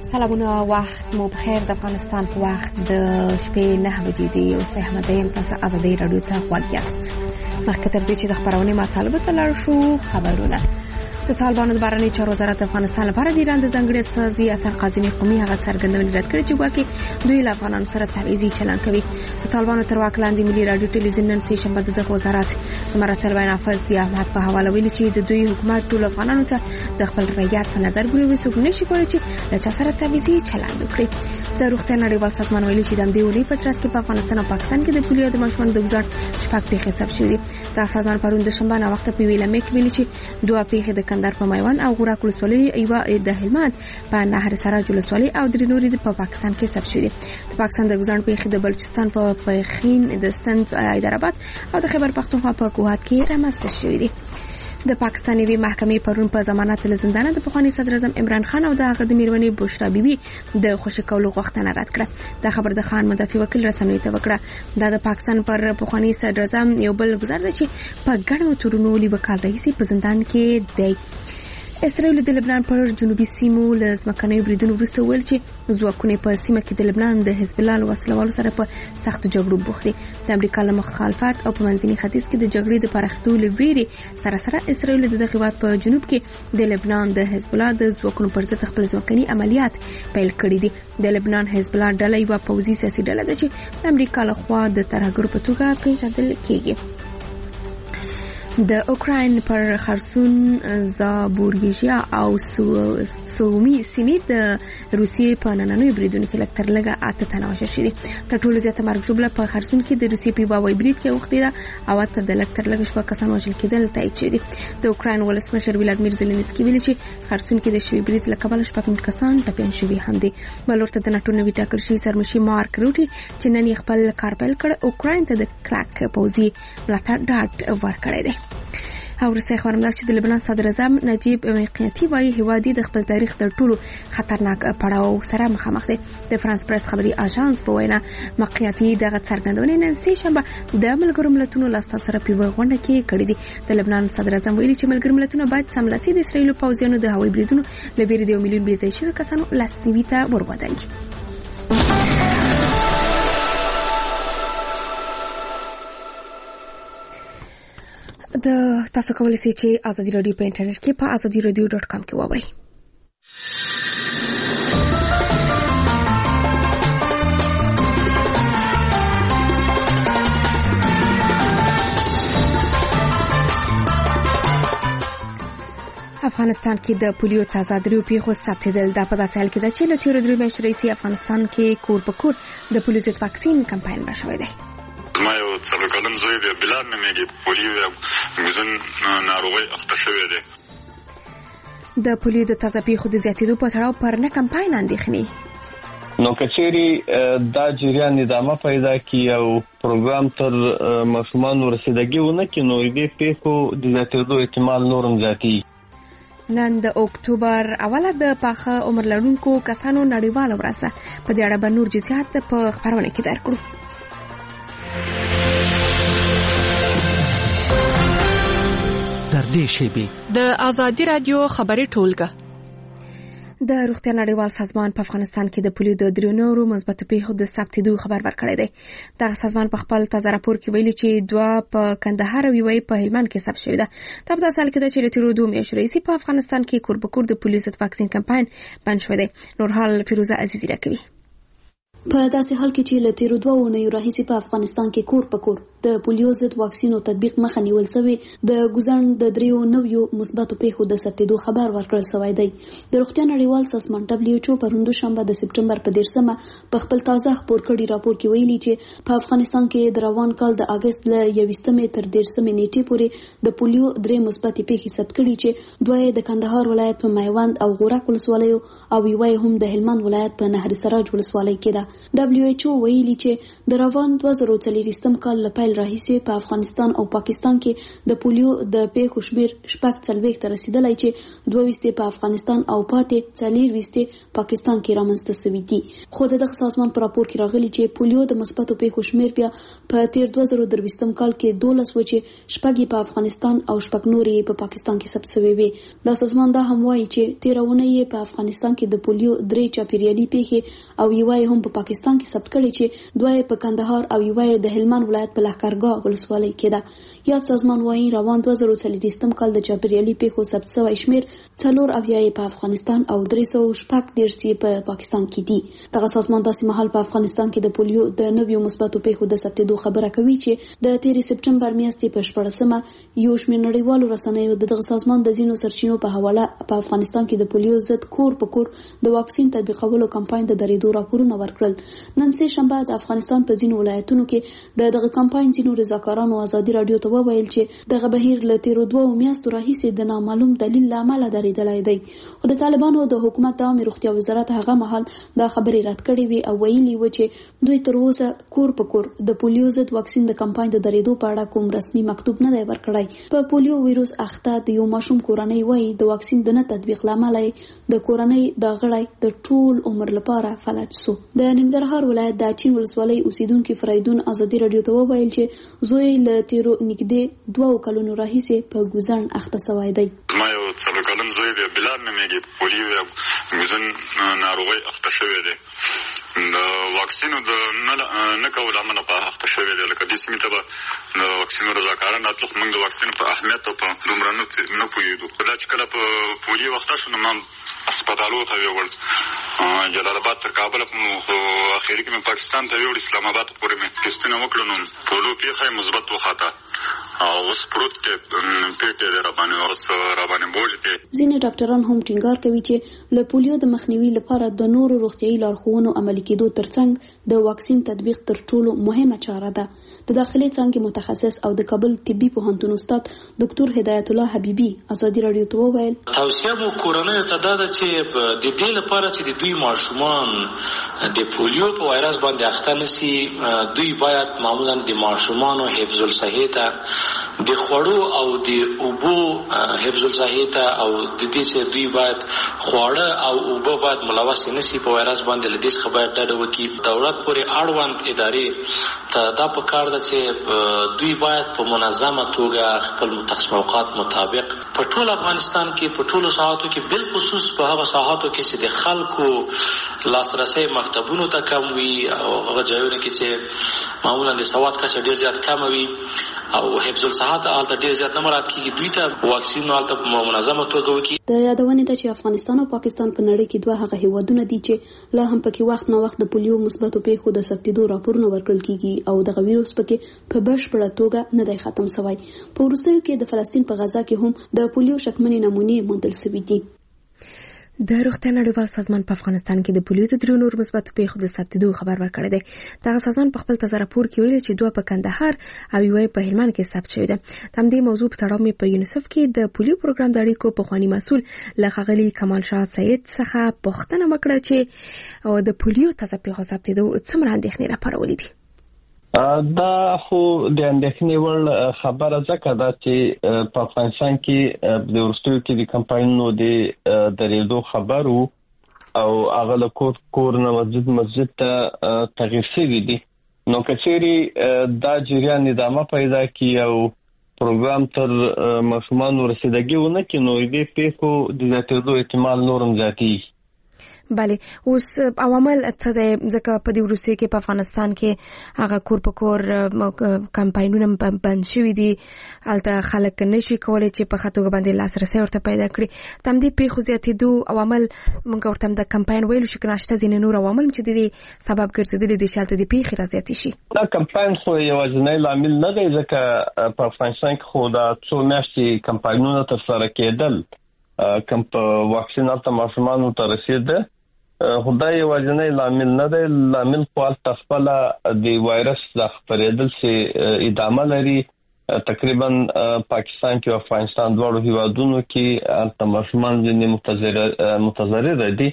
سلامونه، وخت مو بخیر. د افغانستان په وخت د شپې 9 بجې دی او سه احمد یم تاسو ازادي رادیو ته غوږ یاست. مخکې تر دې چې د خبرونې مطالبه ته لاړ شو، خبرونه د طالبانو د بهرنی چارو وزارت افغانستان لپاره د ایران د ځانګړي استازي اثر قاضمي قومي هغه څرګندونې رد کړې چې ګواکې دوی له افغانانو سره تبعیضي چلند کوي. د طالبانو تر واک لاندې ملي رادیو ټلویزیون نن سه شنبه د وزارت د مراسل بیان حافظ ضیاء احمد په حواله ویلي چې د دوی حکومت ټول افغانانو ته د خپل رعیت په نظر ګوري او څوک نشي کولی چې له چا سره تبعیضي چلند وکړي. د روغتیا نړیوال سازمان ویلي چې د دې ولې په ترڅ کې په افغانستان او پاکستان کې د پولیو د ماشومانو د گزار شپږ پیښې ثبت شوې دي. دا سازمان پرون د شنبه نه وخت په ویلمه کې ویلي چې دوه پیښې د کندهار په میوند او غوراک ولسوالۍ ایوا د هلمند په نهر سراج ولسوالۍ او درې نورې په پاکستان کې ثبت شوې دي. د پاکستان د گزار پیښې د بلوچستان په پخین د سند حیدرآباد او د خیبر پختونخوا په کوهات کې رامنځته شوې دي. د پاکستاني وی محکمې پرون په ضمانت له زندان د پخوانی صدر اعظم عمران خان او د هغه د میرمنې بشرا بیبي د خوشی کولو غوښتنه رد کړه. دا خبر د خان مدافع وکیل رسنیو ته وکړه. دا د پاکستان پر پخوانی صدر اعظم یو بل گزار دی چې په ګڼو تورونو لیبکال رئیس په زندان کې دی. اسرائیل د لبنان پر جنوبي سیمو له ځمکنیو بریدونو وروسته ویل چې ځواکونه په سیمه کې د لبنان د حزب الله وسلوالو سره په سخت جګړو بوخت دي. د امریکا له مخالفت او په منځني ختیځ کې د جګړې د پراختو لویري سره اسرائیل د هیواد په جنوب کې د لبنان د حزب الله د ځواکونو پر ضد خپل ځمکني عملیات پیل کړي دي. د لبنان حزب الله ډله یو پوځي سیاسي ډله ده چې د امریکا له خوا د ترهګرو په توګه پیژندل کیږي. د اوکراین پر خرسون، زابوریژیا او سومي سیمې د روسیې په نننوي بریدونو کې لږ تر لږه 8 تنه وژل شوي. تر ټولو زیاته مرګ ژوبله په خرسون کې د روسیې په واوی برید کې اوښتې ده او اته د لږ تر لږه 6 کسان وژل کېدل تایید شوي دي. د اوکراین ولسمشر ولادیمیر زيلنسکي ویلي چې خرسون کې د شوي برید له کبله 6 کسان ټپیان شوي هم دي. بل ورته د ناتو نوي ټاکل شوي سرمشي مارک روټي چې نن خپل کار پیل کړ اوکراین ته د کلک پوځي ملاتړ ډاډ ورکړی دی. او رسې خبرم دا چې د لبنان صدر اعظم نجیب میقاتي وايي هوادي د خپل تاریخ تر ټولو خطرناک پړاو سره مخامخ دی. د فرانس پریس خبري اژانس په وینا میقاتي دغه څرګندونه نن سه شنبه د ملګرو ملتونو لاسته سره په غونډه کې کړې دي. د لبنان صدر اعظم ویلي چې ملګرو ملتونه باید سملاسي د اسرایل پوځیانو د هوایي بریدونو لویری د 1 میلیون بيځای شوی کسانو لاسنیوي ته ورغودلي. د تاسو کولی شئ چې ازادي رادیو په انټرنیټ کې په azadiradio.com کې واورئ. افغانستان کې د پولیو تازه دریو پیښو ثبتېدل. دا په داسې حال کې ده چې له تېرو 3 میاشتو راهیسې افغانستان کې کور په کور د پولیو ضد واکسین کمپاین را شوی دی. ما یو څلور کلن زوی دی، بلال نومیږي، پولیو ګزن ناروغي اخته شوی دی. د پولیو د تازه پیښو د زیاتېدو په تړاو پر نه کمپاین اندېښنې نو کچېری دا جریان ادامه پیدا کی او پروګرام تر ماشومان ورسېدګي ونه کې نو دې پیښو د زیاتېدو احتمال نورم زیاتی. نن د اکتوبر اوله د پاخه عمر لرونکو کسانو نړیواله ورځ ده. په دې اړه به نور جزئیات په خبرونه کې درکړو. د ازادي رادیو خبري ټولګه. د روغتیا نړیوال سازمان په افغانستان کې د پولیو د 3 نورو مثبتو پیښو د ثبتېدو خبر ورکړی دی. دغه سازمان په خپل تازه راپور کې ویلي چې 2 په کندهار او 1 په هلمند کې ثبت شوی ده. دا په داسې حال کې ده چې له تېرو 2 میاشتو راهیسې په افغانستان کې کور په کور د پولیو ضد واکسین کمپاین بند شوی دی. نورحال فیروزه عزیزی راکوي. په داسې حال کې چې له تیرو 2 اونیو راهیسې په افغانستان کې کور په کور د پولیو ضد واکسینو تطبیق مخه نیول شوی، د ګزن د 3 نویو مثبتو پیښو د ثبتېدو خبر ورکړل شوی دی. د روغتیا نړیوال سازمان WHO پرون دوشنبه د سپټمبر په 10مه په خپل تازه خبر کړي راپور کې ویلي چې په افغانستان کې د روان کال د اگست له 20مې تر 10مې نیټې پورې د پولیو 3 مثبتې پیښې ثبت کړي چې 2 د کندهار ولایت په میوند او غوراک ولسوالۍ او 1 هم د هلمند ولایت په نهر سراج ولسوالۍ کې ده. WHO ویلي چې د روان 2040 کال لپاره راهیسې په افغانستان او پاکستان کې د پولیو د پیښو شمیر 40 ته رسیدلی چې 22 په افغانستان او پاتې 40 پاکستان کې رامنځته شوي دي. خو دغه سازمان په راپور کې راغلي چې پولیو د مثبتو پیښو شمیر بیا په تیر 2023 کال کې 12 و چې شپږ په افغانستان او شپږ نورې په پاکستان کې ثبت شوي وي. دا سازمان دا هم وایي چې تیرونه یې په افغانستان کې د پولیو 3 چاپیریالي پیښې او یو هم په پاکستان کې ثبت کړي چې دوی په کندهار او یو د هلمند ولایت په لښکرګاه ولسوالۍ کې ده. یاد سازمان وایي روان 2040 کال د چاپیریالي پیښو ثبت شوی شمیر 4 په افغانستان او 314 په پاکستان کې دي. دغه سازمان داسې مهال په افغانستان کې د پولیو د نویو مثبتو پیښو د ثبتېدو خبره کوي چې د 13 سپټمبر میاشتې په 14مه یو شمېر نړیوالو رسنیو د دغه سازمان د ځینو سرچینو په حواله په افغانستان کې د پولیو ضد کور په کور د واکسین تطبیقولو کمپاین د درېدو راپورونه ورکړل. نن سه شنبه د افغانستان په ځینو ولایتونو کې دغه کمپاین ځینو رضاکارانو ازادي رادیو ته وویل چې دغه بهیر له تیرو 2 میاشتو راهیسې د نامعلوم دلیل لامل درېدلی دی. خو د طالبانو د حکومت د عامه روغتیا وزارت هغه مهال دا خبرې رد کړې وي او ویلي و چې دوی تر اوسه کور په کور د پولیو ضد واکسین د کمپاین د درېدو په اړه کوم رسمي مکتوب نه دی ورکړی. په پولیو وایروس اخته د یو ماشوم کورنۍ وایي د واکسین د نه تطبیق لامل د کورنۍ د غړي د ټول عمر لپاره فلج شو. د ننګرهار ولایت د چین ولسوالۍ اوسیدونکو فریدون ازادي رادیو ته وویل چې زوی له تیرو نږدې 2 کلونو راهیسې په ګوزن اخته شوی دی. ما یو څلور کلن زوی دی بلال نومیږي پولیو ګوزن ناروغي اخته شوی دی. د واکسینو د نه کول عمله په اخته شوی دی. لکه د سیمې ته به د واکسینو رضاکاران راتلو موږ د واکسین په اهمیت او په دومره نه پوهېدو. دا چې کله په پولیو اخته شو نو ما هسپتالو ته یوړ جلال آباد تر کابل خو اخري کې مې پاکستان ته یوړ اسلام آباد پورې مې ټسټونه وکړل نو پولو پیښه مثبت وخاته او اوس پروت کې پیټه رابانې بوج دی. ځینې ډاکټران هم ټینګار کوي چې له پولیو د مخنیوي لپاره د نورو روغتیايي لارښوونو عملي کېدو ترڅنګ د واکسین تطبیق تر ټولو مهمه چاره ده. د داخلي څانګې متخصص او د کابل طبي پوهنتون استاد ډاکټر هدایت الله حبیبي ازادي رادیو ته وویل توصیه مو کورنۍ ته ده چې د دې لپاره چې د دوی ماشومان د پولیو په وایرس باندې اخته نشي دوی باید معمولا د ماشومانو حفظ الصحه ته د خوړو او د اوبو حفظ الصحه ته او د دې چې دوی باید خواړه او اوبه باید ملوث نشي په وایرس باندې لدې خبره ډاډه وکړي. دولت پورې اړوند ادارې ته دا پکار ده چې دوی باید په منظمه توګه خپل متخصص موقعات مطابق په ټول افغانستان کې په ټولو ساحاتو کې بل خصوص په هغه ساحاتو کې چې د خلکو لاسرسي مکتبونو ته کم وي او هغه ځایونه کې چې معمولا د سواد کچه ډیر زیات کم وي او حفظ الصحه ته ډیر زیات نه مراد کیږي دوی ته واکسین ته منظمه توګه وکړي. د یادونه ده چې افغانستان او پاکستان په نړۍ کې دوه هغه هیوادونه دي چې لا هم پکې وخت نه وخت د پولیو مثبتو پیښو د ثبتېدو راپورونه ورکړل کیږي او دغه ویروس پکې په بشپړه توګه نه دی ختم شوی. په وروستیو کې د فلسطین په غزا کې هم د پولیو شکمنې نمونې موندل شوي دي. د روغتیا نړیوال سازمان په افغانستان کې د پولیو د 3 نور مثبتو پیښو د ثبتېدو خبر ورکړی دی. دغه سازمان په خپل تازه راپور کې ویلي چې 2 په کندهار او یو په هلمند کې ثبت شوی دی. تم دې موضوع په تړاو مې په یونیسف کې د پولیو پروګرام د اړیکو پخوانی مسؤل لغغلی کمال شاه سید څخه پوښتنه وکړه چې د پولیو تازه پیښو ثبتېدو څومره اندېښنې راپارولې دي. دا خو د اندېښنې وړ خبره ځکه ده چې په افغانستان کې د وروستیو کې د کمپاینونو د درېدو خبر وو او هغه له کور نه مسجد ته تغییر شوي دي. نو که چیرې دا جریان ادامه پیدا کړي او پروګرام تر ماشومانو رسیدګي ونه کړي نو دې پیښو د زیاتېدو احتمال نور هم زیاتېږي. بله اوس عوامل څه دی ځکه په دې وروستیو کې په افغانستان کې هغه کور په کور کمپاینونه بند شوي دي هلته خلک نشي کولی چې په ښه توګه باندې لاسرسی ورته پیدا کړي. د همدې پیښو زیاتېدو عوامل موږ ورته د کمپاین ویلو شو که نه شته ځینې نور عوامل چې د دې سبب ګرځېدلي دي چې هلته د پیښې رازیاتې شي. دا کمپاین خو یوازینی لامل نه دی ځکه په افغانستان کې خو دا څو میاشتې کمپاینونه ترسره کېدل کوم په واکسین هلته ماشومانو ته رسېده خدای یوازینی لامل نه دی. لامل خو هلته خپله د وایرس د خپرېدل چې ادامه لري. تقریبا پاکستان کې او افغانستان دواړو هیوادونو کې هلته ماشومان ځینې متضرره دي.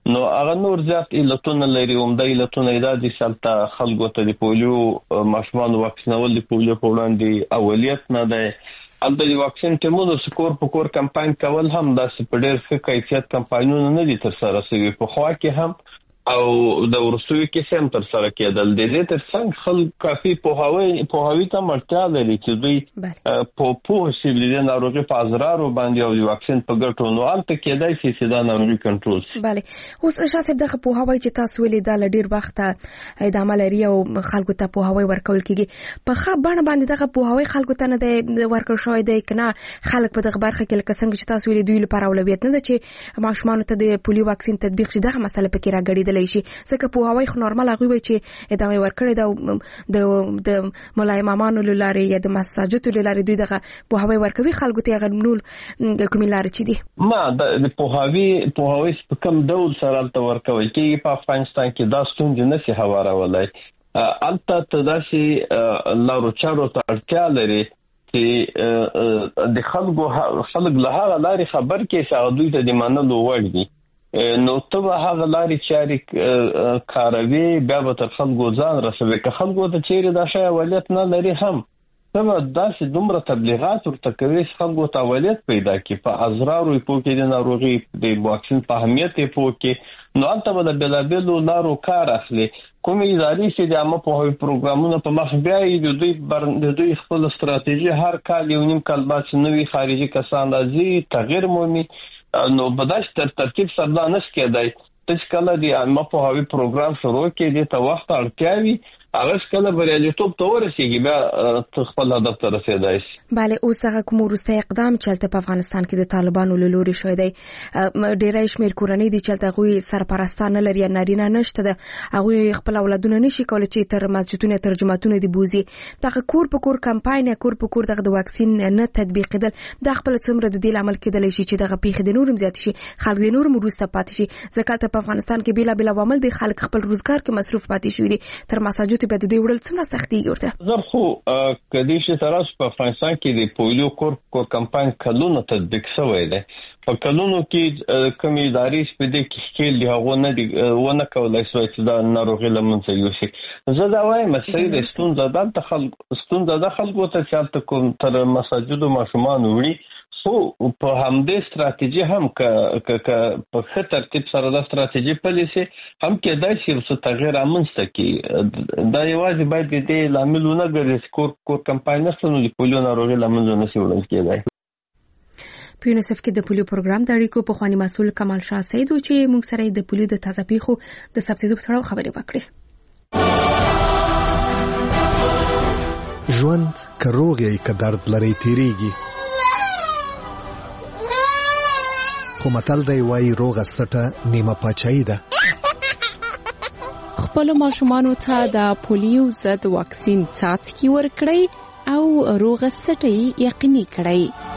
نو هغه نور زیات علتونه لري. عمده علتونه دا دي چې خلکو ته د پولیو ماشومان واکسینول د پولیو په وړاندې اولیت نه دی. البته د واکسین ټیمونو سکور په کور کمپاین کول هم داسې په ډېر ښه کیفیت کمپاینونه نه دي ترسره شوي. په خوا کې هم او د وروستیو کې هم ترسره کېدل. د دې ترڅنګ خلک کافي پوهاوي ته اړتیا لري چې دوی په پوه شي د ناروغي په اضرارو باندې او د واکسین په ګټو. نو هلته کېدای شي چې دا ناروغي کنټرول شي. بله اوس شاسب دغه پوهاوی چې تاسو ویلې دا له ډېر وخته ادامه لري او خلکو ته پوهاوی ورکول کېږي. په ښه بڼه باندې دغه پوهاوی خلکو ته نه دی ورکړل شوی دی که نه خلک په دغه برخه کې لکه څنګه چې تاسو ویلې دوی لپاره اولویت نه ده چې ماشومانو ته د پولیو واکسین تطبیق شي دغه مسله پکې راګډېدلی شي ځکه پوهاوی خو نورمال هغوی وایي چې ادامه ورکړې ده د ملا امامانو له لارې یا د مساجدو له لارې دوی دغه پوهاوی ورکوي خلکو ته هغه نور کومې لارې چې دي ما د پوهاوی په کوم ډول سره هلته ورکول کېږي. په افغانستان کې دا ستونزې نه شي هوارولی. هلته ته داسې لارو چارو ته اړتیا لري چې د خلک له هغه لارې خبر کړي چې هغه دوی ته د منلو وړ دي. نو ته به هغه لارې چارې کاروي بیا به تر خلکو ځان رسوي. که خلکو ته چیرې دا شی اولیت نه لري هم ته به داسې دومره تبلیغات ورته کوي چې خلکو ته اولیت پیدا کړي. په اضرارو یې پوه کړي د ناروغي د واکسین په اهمیت یې پوه کړي. نو هلته به د بېلابېلو لارو کار اخلي. کومې ادارې چې د عامه پوهاوي پروګرامونه په مخ بیایي د دوی خپل ستراتیژي هر کال یو نیم کال بعد چې نوي خارجي کسان راځي تغییر مومي. نو بداش ترتیب سره دا نش کېدای. چې کله د عامه پوهاوي پروګرام شروع کې د ته وخت اړتیا وي هغه کله بریالیتوب ته ورسیږي بیا خپل هدف ته رسیدای شي. بله اوس هغه کوم وروستی اقدام چې په افغانستان کې د طالبانو له لوري شوی دی ډېری شمېر کورنۍ دي چې هغوی سرپرستان نه لري یا نارینه نشته ده هغوی خپل اولادونه نشي کولی چې تر مسجدونه تر جوماتونه دي بوزي. دغه کور په کور کمپاین یا کور په کور دغه د واکسین نه تطبیقېدل دا خپل څومره د دې لامل کېدلی شي چې دغه پیښې د نورم زیات شي خلک د نورم وروسته پاتې شي ځکه په افغانستان کې بېلابېل عوامل دي خلک خپل روزګار کې مصروف پاتې شوي دي تر مساجدو به د دوی وړل څومره سختېږي ورته. زه خو که دې شي سره په افغانستان کې د پولیو کور کمپاین کلونه تطبیق شوی دی. په کلونو کې کومې ادارې چې په دې کې ښکېل دي هغو ونه کولی شوی چې دا ناروغي له منځه یوسي. زه دا وایم صحیح دی ستونزه ده خلکو ته چې هلته کوم تر مساجدو ماشومان وړي. خو په همدې ستراتیژي هم که په ښه ترتیب سره دا ستراتیژي پلي شي هم کېدای شي څه تغییر رامنځته کړي. دا یوازې باید د دې لامل ونه ګرځي چې کور کمپاین نشته نو د پولیو ناروغي له منځه نشي وړل کېدای. په یونیسف کې د پولیو پروګرام د اړیکو پخوانی مسؤل کمال شاه سید و چې موږ سره د پولیو د تازه پیښو د ثبتېدو په اړه خبرې وکړې. ژوند که روغ یې که درد لري تیریږي خو متل دی وایي روغه سټه نیمه پاچاهي ده. خپلو ماشومانو ته د پولیو ضد واکسین څاڅکي ورکړئ او روغه سټه یقیني کړئ.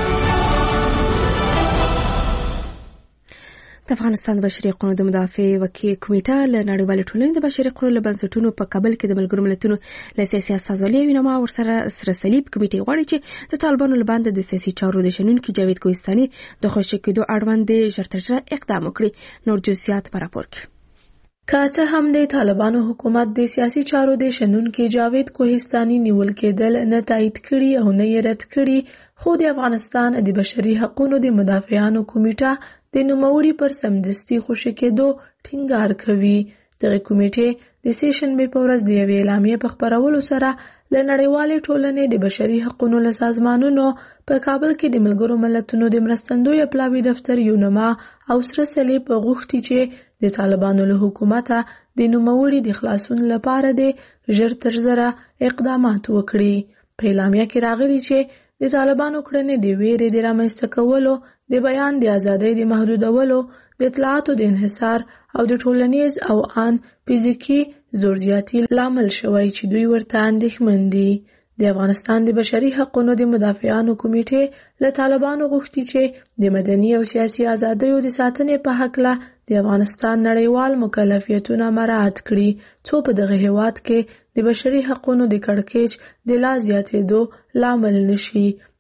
د افغانستان د بشري حقوقو د مدافع وکیل کمیټه له نړیوالې ټولنې د بشري حقوقو له بنسټونو په کابل کې د ملګرو ملتونو له سیاسي استازولۍ وینما ورسره سره صلیب کمیټې غواړي چې د طالبانو له باندې د سیاسي چارو د شنونکي جاوید کوهستاني د خوشي کېدو اړوند ژر تر ژره اقدام وکړي. نور جزئیات په راپور کې. که څه هم د طالبانو حکومت د سیاسي چارو د شنونکي جاوید کوهستاني نیول کېدل نه تایید کړي او نه یې رد کړي خو د افغانستان د بشري حقوقو د مدافعانو کمیټه د نوموړي پر سمدستي خوشي کېدو ټینګار کوي. دغه کمیټې د سې شنبې په ورځ د یوې اعلامیې په خپرولو سره له نړیوالې ټولنې د بشري حقوقو له سازمانونو په کابل کې د ملګرو ملتونو د مرستندوی پلاوي دفتر یونما او سره صلیب غوښتي چې د طالبانو له حکومته د نوموړي د خلاصون لپاره د ژر تر ژره اقدامات وکړي. په اعلامیه کې راغلي چې د طالبانو کړنې د ویرې د رامنځته کولو د بیان د ازادۍ د محدودولو د اطلاعاتو د انحصار او د ټولنیز او ان فزیکی زورزیاتي لامل شوی چې دوی ورته اندېښمن دي. د افغانستان د بشري حقوقو د مدافعانو کمیټې له طالبانو غوښتي چې د مدني او سیاسي ازادیو د ساتنې په هکله د افغانستان نړیوال مکلفیتونه مراعات کړي څو په دغه هیواد کې د بشري حقوقو د کړکېچ د لا زیاتېدو لامل نشي.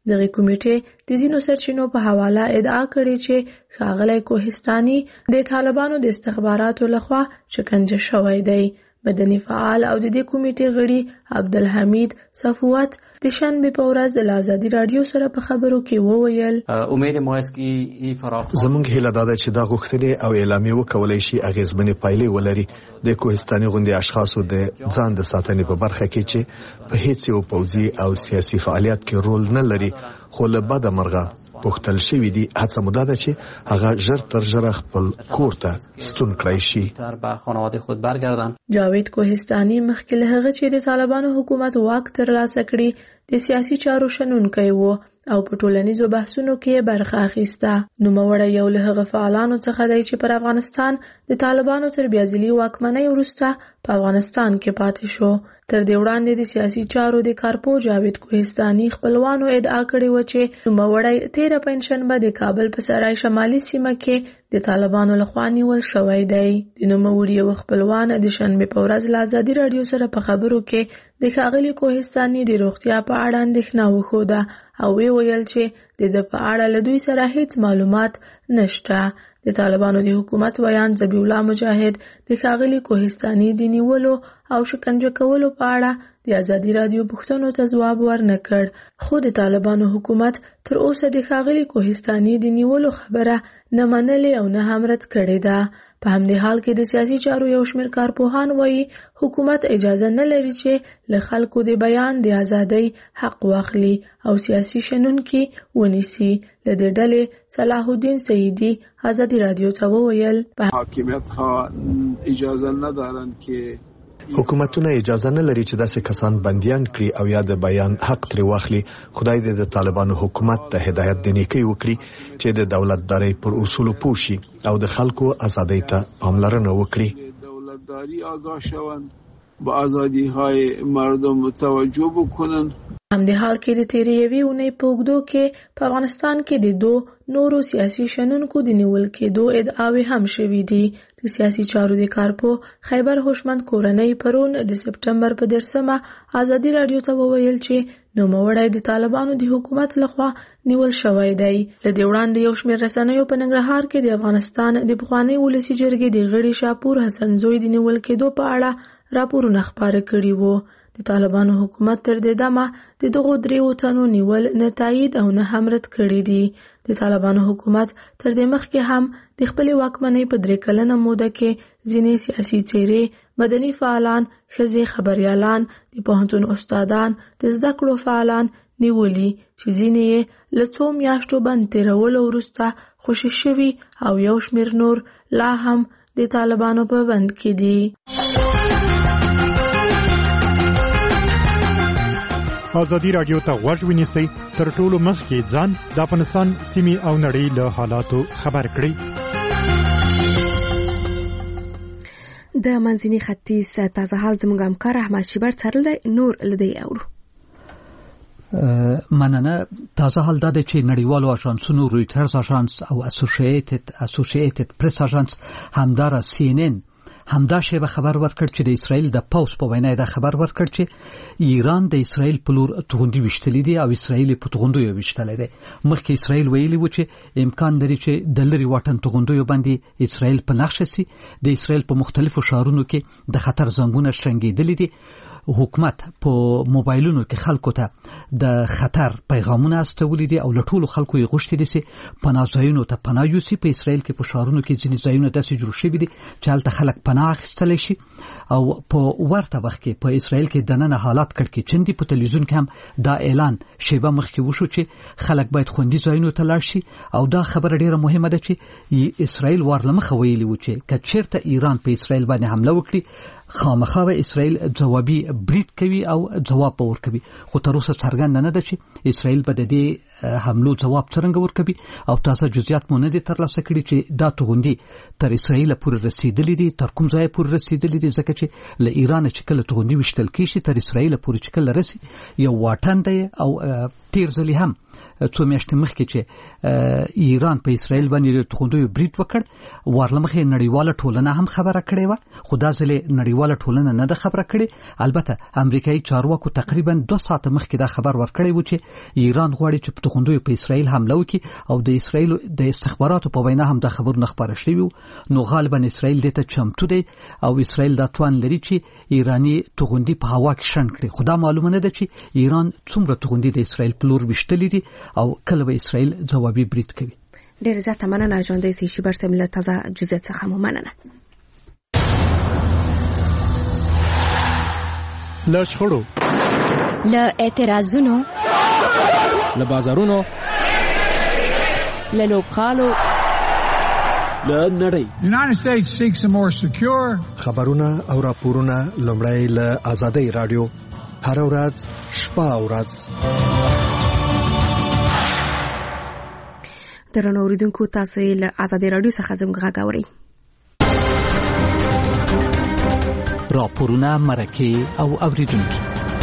دغه کمیټې د ځینو سرچینو په حواله ادعا کړې چې ښاغلی کوهستاني د طالبانو د استخباراتو لخوا شکنجه شوی دی. مدني فعال او د دې کمیټې غړي عبدالحمید صفوت د شنبه په ورځ له ازادي رادیو سره په خبرو کې وویل امید مو است که فراخ زمونږ هیله ده چې دا غوښتنې او اعلامیه وکولای شي اغیزمنې پایلې ولري د کوهستاني غونډې اشخاصو د ځان د ساتنې په برخه کې چې په هیڅ یو پوځي او سیاسي فعالیت کې رول نه لري خو له بده مرغه پوښتل شوی دی هڅه مو ده چې هغه ژر تر ژره خپل کور ته ستون کړی شي. به خانواده خود برگردن. جاوید کوهستاني مخکې له هغه چې د طالبانو حکومت واک ترلاسه کړي د سیاسي چارو شنونکی و او په ټولنیزو بحثونو کې برخه اخیسته. نوموړی یو له هغه فعالانو څخه دی چې پر افغانستان د طالبانو تر بیازلي واکمنۍ وروسته په افغانستان کې پاتې شو. تر دې وړاندې د سیاسي چارو د کارپو جاوید کوهستاني خپلوانو ادعا کړې و چې نوموړی 13 پنځشنبه د کابل په سرای شمالي سیمه کې د طالبانو لخوا نیول شوی دی. د نوموړي یو خپلوان د شنبه په ورځ له ازادي رادیو سره په خبرو کې د ښاغلي کوهستاني د روغتیا په اړه اندېښنه وښوده او ویل چې د په اړه له دوی سره هیڅ معلومات نشته. د طالبانو د حکومت ویان ذبیح الله مجاهد د ښاغلي کوهستاني د نیولو او شکنجه کولو په اړه د ازادي رادیو پوښتنو ته ځواب ورنکړ، خو د طالبانو حکومت تر اوسه د ښاغلي کوهستاني د نیولو خبره نه منلې او نه هم رد کړې ده. په همدې حال کې د سیاسي چارو یو شمېر کارپوهان وایي حکومت اجازه نه لري چې له خلکو د بیان د ازادۍ حق واخلي او سیاسي شنونکي ونیسي. له دې ډلې صلاح الدین سیدی ازادي رادیو ته وویل حاکمیت ها اجازه ندارن که حکومتونه اجازه نه لري چې داسې کسان بنديان کړي او یا د بیان حق ترې واخلي. خدای دې د طالبانو حکومت ته هدایت د نیکۍ وکړي چې د دولتدارۍ پر اصولو پوه شي او د خلکو ازادۍ ته پاملرنه وکړي. دولتداری آگاه شوند، با آزادی های مردم توجه بکنن. همدې حال کې د تیرې یوې اونۍ په اوږدو کې په افغانستان کې د 2 نورو سیاسي شنونکو د نیول کېدو ادعاوې هم شوې دي. د سیاسي چارو د کارپو خیبر هوشمند کورنۍ پرون د سپټمبر په 10 ازادي رادیو ته وویل چې نوموړی د طالبانو د حکومت لخوا نیول شوی دی. له دې وړاندې یو شمېر رسنیو په ننګرهار کې د افغانستان د پخواني ولسي جرګې د غړي شاپور حسن زوی د نیول کېدو په اړه راپورونه خپاره کړي وو. د طالبانو حکومت تر دې دمه د دغو 3 تنو نیول نه تایید او نه هم رد کړي دي. د طالبانو حکومت تر دې مخکې هم د خپلې واکمنۍ په 3 کلنه موده کې ځینې سیاسي څېرې، مدني فعالان، ښځې خبریالان، د پوهنتون استادان، د زده کړو فعالان نیولي چې ځینې یې له 2 میاشتو بند تېرولو وروسته خوشي شوي او یو شمېر نور لا هم د طالبانو په بند کې دي. ازادي رادیو ته غوږ ونیسئ، تر ټولو مخکې ځان د افغانستان سیمې او نړۍ له حالاتو خبر کړئ. د منځني ختیځ تازه حال زموږ همکار احمد شیبر څارلی، نور لدی اورو. مننه. تازه حال دا دی چې نړیوالو اژانسونو رویټرز اژانس او اسوسییټډ پریس اژانس همدارا CNN همدا شیبه خبر ورکړ چې د اسرائیل د پاوس په وینا دا خبر ورکړ چې ایران د اسرائیل په لور توغندي وشتلې دي او اسرائیل په توغندو یو وشتلې دي. مخکې اسرائیل ویلي و چې امکان لري چې د لری واټن توغندو باندې اسرائیل په نقشه سي. د اسرائیل په مختلفو ښارونو کې د خطر زنګونه شرنګېدلې دي. حکومت په موبایلونو کې خلکو ته د خطر پیغامونه استولې دي او لټول خلکو یې غوښتي دي چې پناهځایونو ته پناه یوسي. په اسرائیل کې په ښارونو کې ځینې ځایونه داسې جوړ شوي دي چې هلته خلک پناه اخیستلی شي او په ورته وخت کې په اسرائیل کې دننه حالات کړکېچن دي. په تلویزیون کې هم دا اعلان شیبه مخکې وشو چې خلک باید خوندي ځایونو ته لاړ شي او دا خبره ډیره مهمه ده چې اسرائیل ورلمخه ویلي و چې که چېرته ایران په اسرائیل باندې حمله وکړي خامخا اسرائیل جوابي برید کوي او جواب به ورکوي. خو تر اوسه څرګنده نه ده چې اسرائیل به د دې حملو جواب څرنګه ورکوي او تازه جزئیات مو نه دي ترلاسه کړي چې دا توغندي تر اسرائیل پورې رسیدلې دي، تر کوم ځای پورې رسیدلې دي، ځکه چې له ایران چې کله توغندي وشتل کیږي تر اسرائیل پورې چې کله رسي یو واټن دی او تیر ځلې هم څو میاشتې مخکې چې ایران په اسرائیل باندې توغندوی برید وکړ ورلمخه نړیواله ټولنه هم خبره کړې و خو دا ځلې نړیواله ټولنه نه ده خبره کړې البته امریکایي چارواکو تقریبا 2 ساعت مخکې دا خبر ورکړی و چې ایران غواړي چې په توغندوی په اسرائیل حمله وکړي او د اسرائیل د استخباراتو په وینا هم دا خبرونه خبره شوی نو غالبا اسرائیل دته چمتو دی او اسرائیل دا توان لري چې ایرانی توغندي په هوا کې شن کړي خو دا معلومه نه ده چې ایران څومره توغندي د اسرائیل په لور وشتلې دي او کله به اسرائیل ځوابي برید کوي ډېر زیاته مننه ژوندۍ سي شي برسم له تازه جزئیات څخه مو مننه له شخړو له اعتراضونو له بازارونو له لوبغالو له نړۍ United States seeks a more secure خبرونه او راپورونه لومړی له آزادۍ رادیو هر ورځ شپه او ورځ درنو اوریدونکو تاسو له آزادۍ رادیو څخه زموږ غږ اورئ راپورونه مرکه او اوریدونکو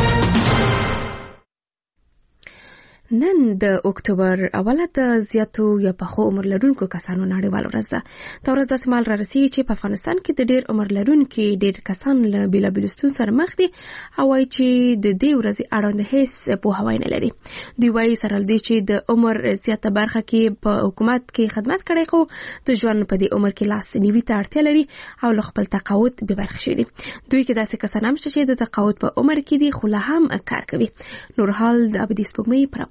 نن د اکتوبر اوله د زیاتو یا پخو عمر لرونکو کسانو نړیواله ورځ ده. دا ورځ د سمال را رسیږي چې په افغانستان کې د ډېر عمر لرونکو ډېر کسان له بیلابیلو ستونزو سره مخ دي او وايي چې د دې ورځې اړوند هیڅ پوهاوی نه لري. دوی وايي سره دې چې د عمر زیاته برخه کې په حکومت کې خدمت کړي خو د ژوند په دې عمر کې لاس نیوي ته اړتیا لري او له خپل تقاعد به برخه شي دي. دوی کې داسې کسان هم شته چې د تقاعد په عمر کې دي خو لا هم کار کوي. نورحال د ابدي سپوږمۍ پر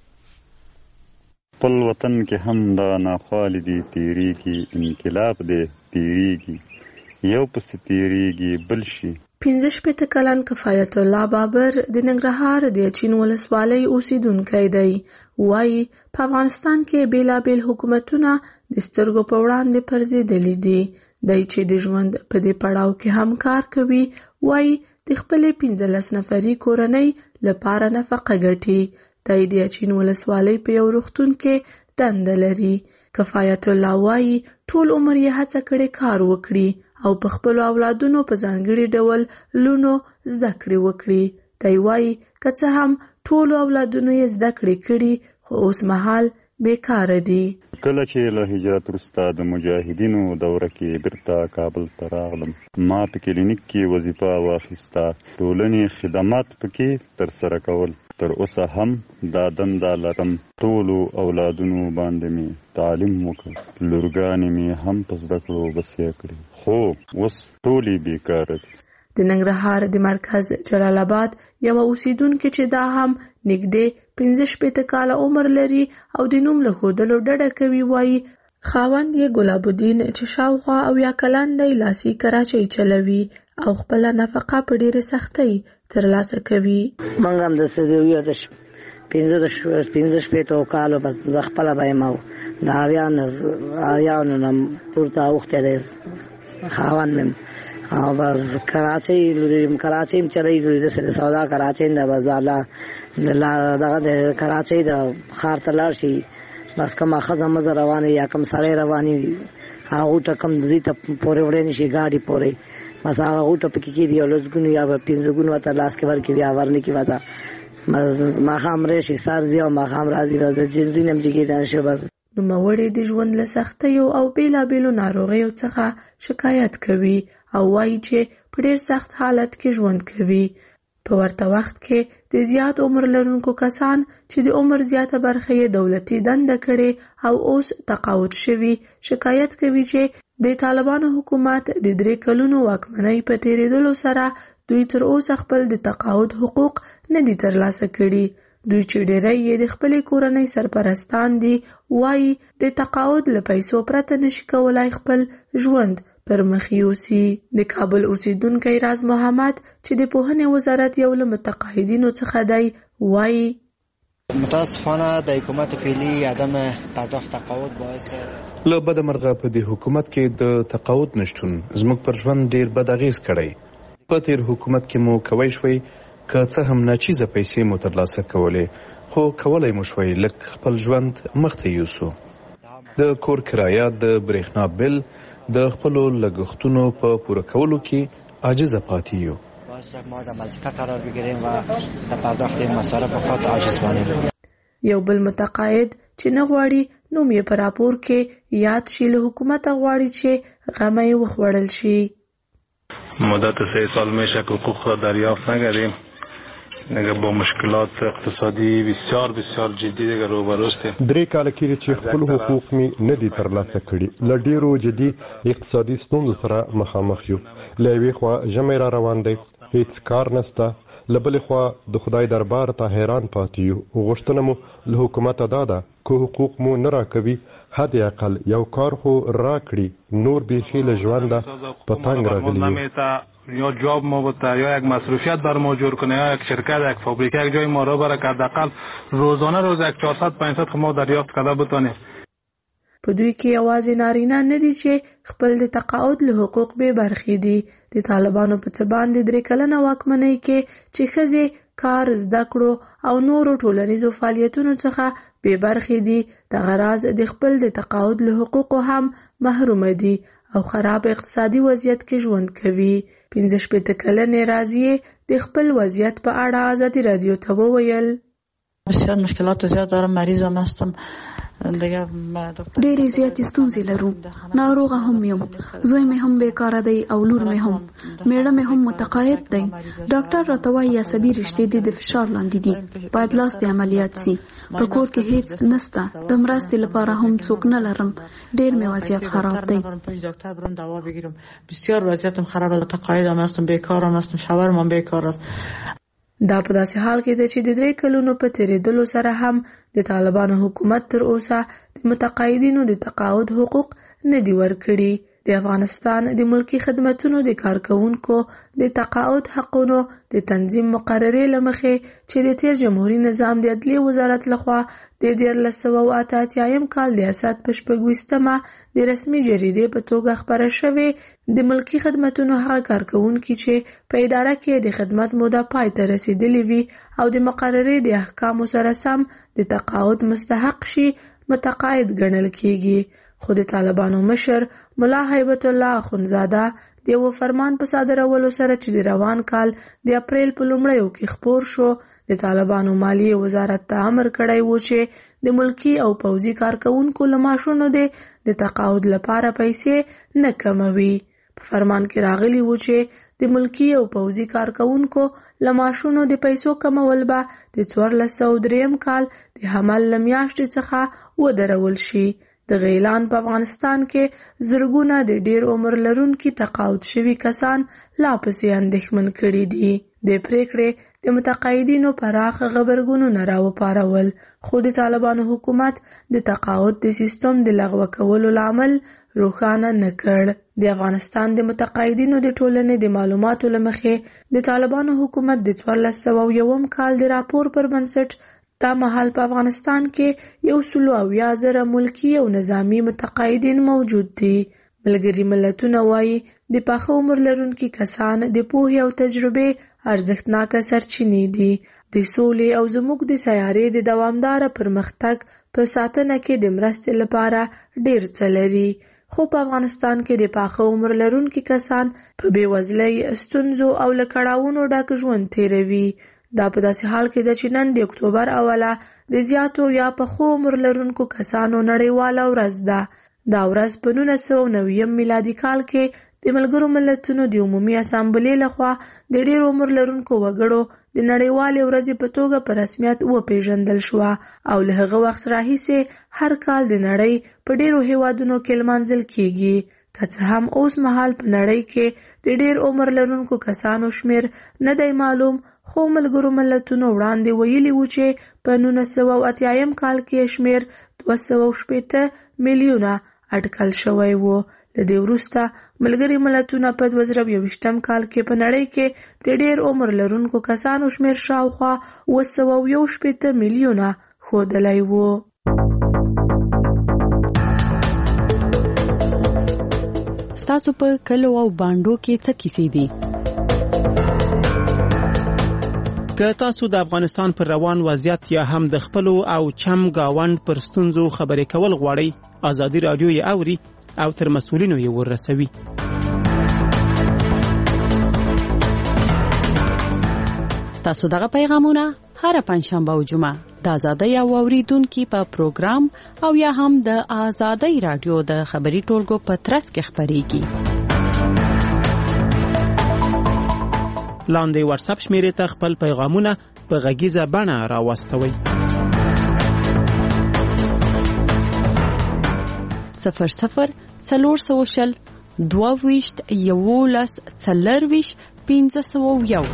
خپل وطن کې هم دا ناخوالې دي تیریږي انقلاب دی تیریږي یو پس تیریږي بل شي 15 کلن کفایت الله بابر د ننګرهار د چین ولسوالۍ اوسیدونکی دی. وايي په افغانستان کې بیلابیل حکومتونه د سترګو په وړاندې پرځېدلي دي. دای چې د ژوند په دې پړاو کې هم کار کوي. وايي د خپلې 15 نفري کورنۍ لپاره نفقه ګټي. دای د چین ولسوالۍ په یو روغتون کې دنده لري. کفایت الله وايي ټول عمر یې هڅه کړې کار وکړي او په خپل اولادونو په ځانګړي ډول لونو زده کړې وکړي. دای وايي که څه هم ټول اولادونو یې زده کړې کړي خو اوس مهال بیکار دي. کله چې له هجرت وروسته د مجاهدینو دوره کې بیرته کابل ته راغلم ما په کلینیک کې وظیفه واخیسته. ټولنې خدمات پکې ترسره کول. تر اوسه هم دا دنده لرم. ټولو اولادونو باندې مې تعلیم وکړ. لورګانې مې هم په زده کړو بسیا کړې خو اوس ټولې بیکاره دي. د ننګرهار د مرکز جلال آباد یو اوسیدونکو چې دا هم نږدې 15 کاله عمر لري او د نوم له ښودلو ډډه کوي. وايي خاوند یې ګلاب الدین چې شاوخوا 10 کلن دی لاسي کراچۍ چلوي او خپل نفقه په ډېره سختۍ ترلاسه کوي. موږ هم د سدویو د 15 کالو بس خپل بایم دا اویانو نم پورته وخت دی خاوند مم او بس کراچۍ چرای د سودا کراچۍ د بازاله د کراچۍ د خار تلار شي بس کومه خزم روانه یا کوم سړی رواني هغه ټکم زیته پورې وړې نشي گاډي پورې بس هغه ټپ کې دی لږګونو یا 15 ګونو ته لاس کې ورکې بیا ورنه کې وتا ما خام رشي سارزي او ما خام راځي د جنزینم چې دا شی بس نو موري د ژوند له سختیو او بیلابیلو ناروغیو څخه شکایت کوي او وايي چې په ډېر سخت حالت کې ژوند کوي. په ورته وخت کې د زیات عمر لرونکو کسان چې د عمر زیاته برخه یې دولتي دنده کړي او اوس تقاعد شوي شکایت کوي چې د طالبانو حکومت د 3 کلونو واکمنۍ په تیریدلو سره دوی تر اوسه خپل د تقاعد حقوق نه دي ترلاسه کړي. دوی چې ډېری یې د خپلې کورنۍ سرپرستان دي وايي د تقاعد له پیسو پرته نشي کولای خپل ژوند پر مخ یوسي. د کابل اوسیدونکی راز محمد چې د پوهنې وزارت یو له متقاعدینو څخه دی وايي متاسفانه د حکومت فعلی عدم پرداخت تقاعد باعث له بدمرغه په دې حکومت کې د تقاعد نشټون زموږ پر ژوند ډیر بد اغیز کړی. په تیر حکومت کې مو کوي شوي که څه هم ناچیزه پیسې مو ترلاسه کولې خو کولای مو شوي لکه خپل ژوند مخته یوسو. د کور کرایه د برېښنا بل د خپل لګښتونو په پوره کولو کې عاجز پاتې یو. ما د مزیکا قرار بگیریم و در پرداخت این مصارف خود عاجز مانیم. یو بل متقاعد چې نه غواړي نوم یې په راپور کې یاد شي له حکومت غواړي چې غم یې وخوړل شي. مدت 3 سال میشه که حقوق را دریافت نکردیم. نگه با مشکلات اقتصادی بسیار بسیار جدی دیگه روبروستیم. 3 کال کېږي چې خپل حقوق می نه دي ترلاسه کړي. له ډیرو جدي اقتصادي ستونزو سره مخامخ یو. له یوې خوا ژمی را روان دی، هیڅ کار نشته. له بلې خوا د خدای دربار ته حیران پاتې یو. غوښتنه مو له حکومته دا ده که حقوق مو نه راکوي حد اقل یو کار خو راکړي، نور بیخي له ژونده په تنګ راغلي یو. یا جاب ما بوده یا یک مصروفیت بر ما جور کنه یا یک شرکت یک فابریکه یک جای ما را بره که حداقل روزانه یک 400-500 خو ما دریافت کده بتانیم. په دوی کې یوازې نارینه نه دي چې خپل د تقاعد له حقوق بې برخې دي. د طالبانو په څه باندې 3 کلنه واکمنۍ کې چې ښځې کار، زده کړو او نورو ټولنیزو فعالیتونو څخه بې برخې دي، دغه راز د خپل د تقاعد له حقوقو هم محروم دي او خراب اقتصادي وضعیت کې ژوند کوي. 15 کلنې راضیه د خپل وضعیت په اړه ازادي رادیو ته وویل: بسیار مشکلات زیات دارم، مریضم هستم، ډېرې زیاتې ستونزې لرو. ناروغه هم یم، زوی مې هم بیکاره دی او لور مې هم، میړه مې هم متقاعد دی. ډاکټر راته وایي عصبي رشتې دې د فشار لاندې دي، باید لاس دې عملیات سي. په کور کې هیڅ نسته، د مرستې لپاره هم څوک نه لرم. ډېر مې وضعیت خراب دی. دکتر برم دوا بگیرم، بسیار وضعیتم خرابه، متقاعدم هستم، بیکارم هستم، شوهرم هم بیکار است. دا په داسې حال کې ده چې د 3 کلونو په تیریدلو سره هم د طالبانو حکومت تر اوسه د متقاعدینو د تقاعد حقوق نه دي ورکړي. د افغانستان د ملکی خدمتونو د کارکونکو د تقاعد حقونو د تنظیم مقررې لمخې چې د تیر جمهوریت نظام د عدلیې وزارت لخوا د 1988 کال د اسات په 26مه د رسمي جریدې په توګه خبره شوې، د ملکی خدمتونو هغه کارکونکي چې په اداره کې د خدمت موده پای ته رسیدلې وي او د مقررې د احکامو سره سم د تقاعد مستحق شي متقاعد ګڼل کیږي. خو د طالبانو مشر ملا هیبت الله اخونزاده د یو فرمان په صادرولو سره چې د روان کال د اپریل په لومړیو کې خپور شو، د طالبانو مالیې وزارت ته امر کړی و چې د ملکی او پوځي کارکونکو له معاشونو د تقاعد لپاره پیسې نه کموي. په فرمان کې راغلی و چې د ملکی او پوځي کارکونکو له معاشونو د پیسو کمول به د 1403 کال د حمل له میاشتې څخه ودرول شي. د اعلان په افغانستان کې زرګونه د ډیر عمر لرونکي تقاعد شوي کسان لا پسې اندېښمن کړي دي. د پریکړې د متقاعدینو پراخ غبرګونونه راوپارول، خو د طالبانو حکومت د تقاعد د سیستم د لغوه کولو لامل روښانه نه کړ. د افغانستان د متقاعدینو د ټولنې د معلوماتو لمخې د طالبانو حکومت د 1401 کال د راپور پر بنسټ دا مهال په افغانستان کې 120,000 ملکی او نظامی متقاعدین موجود دي. ملګري ملتونه وایي د پاخه عمر لرونکي کسان د پوهې او تجربې ارزښتناکه سرچینې دي. د سولې او زموږ د سیارې د دوامداره پرمختګ په ساتنه کې د مرستې لپاره ډېر څه لري. خو په افغانستان کې د پاخه عمر لرونکي کسان په بېوزلۍ، ستونزو او له کړاوونو ډک ژوند تیروي. دا په داسې حال کې ده چې نن د اکتوبر اوله د زیاتو یا پخو عمر لرونکو کسانو نړیواله ورځ ده. دا ورځ په 1990 میلادي کال کې د ملګرو ملتونو د عمومي اسامبلې لخوا د ډېر عمر لرونکو وګړو د نړیوالې ورځې په توګه په رسمیت وپېژندل شوه او له هغه وخت راهیسې هر کال د نړۍ په ډېرو هیوادونو کې لمانځل کیږي. که څه هم اوس مهال په نړۍ کې د ډېر عمر لرونکو کسانو شمیر نه دی معلوم، خو ملګرو ملتونو وړاندې ویلي و چې په 1980 کال کې شمیر 280 میلیونه اټکل شوی و. له دې وروسته ملګري ملتونه په 2021 کال کې په نړۍ کې د ډېر عمر لرونکو کسانو شمیر شاوخوا 280 میلیونه ښودلی و. ستاسو په کلو او باندو کې څه کیسې دي؟ که تاسو د افغانستان پر روان وضعیت یا هم د خپلو او چم گاوند پر ستونزو خبرې کول غواړئ، ازادي رادیو یې اوري او تر مسؤلینو یې ورسوي. ستاسو دغه پیغامونه هر پنځشنبه او جمعه د ازادۍ او اوریدونکو په پروګرام او یا هم د ازادۍ رادیو د خبري ټولګو په ترڅ کې خبريږي. لاندې واتس اپ شمیرې ته خپل پیغامونه په غږیزه بڼه راوستوئ. 00 22 11 40 501.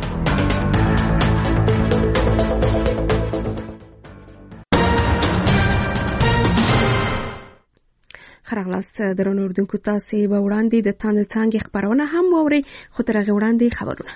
خراغلاست درنو اردوونکو تاسو به وړاندې د تاند څنګه خبرونه هم ووري خو تر هغه وړاندې خبرونه.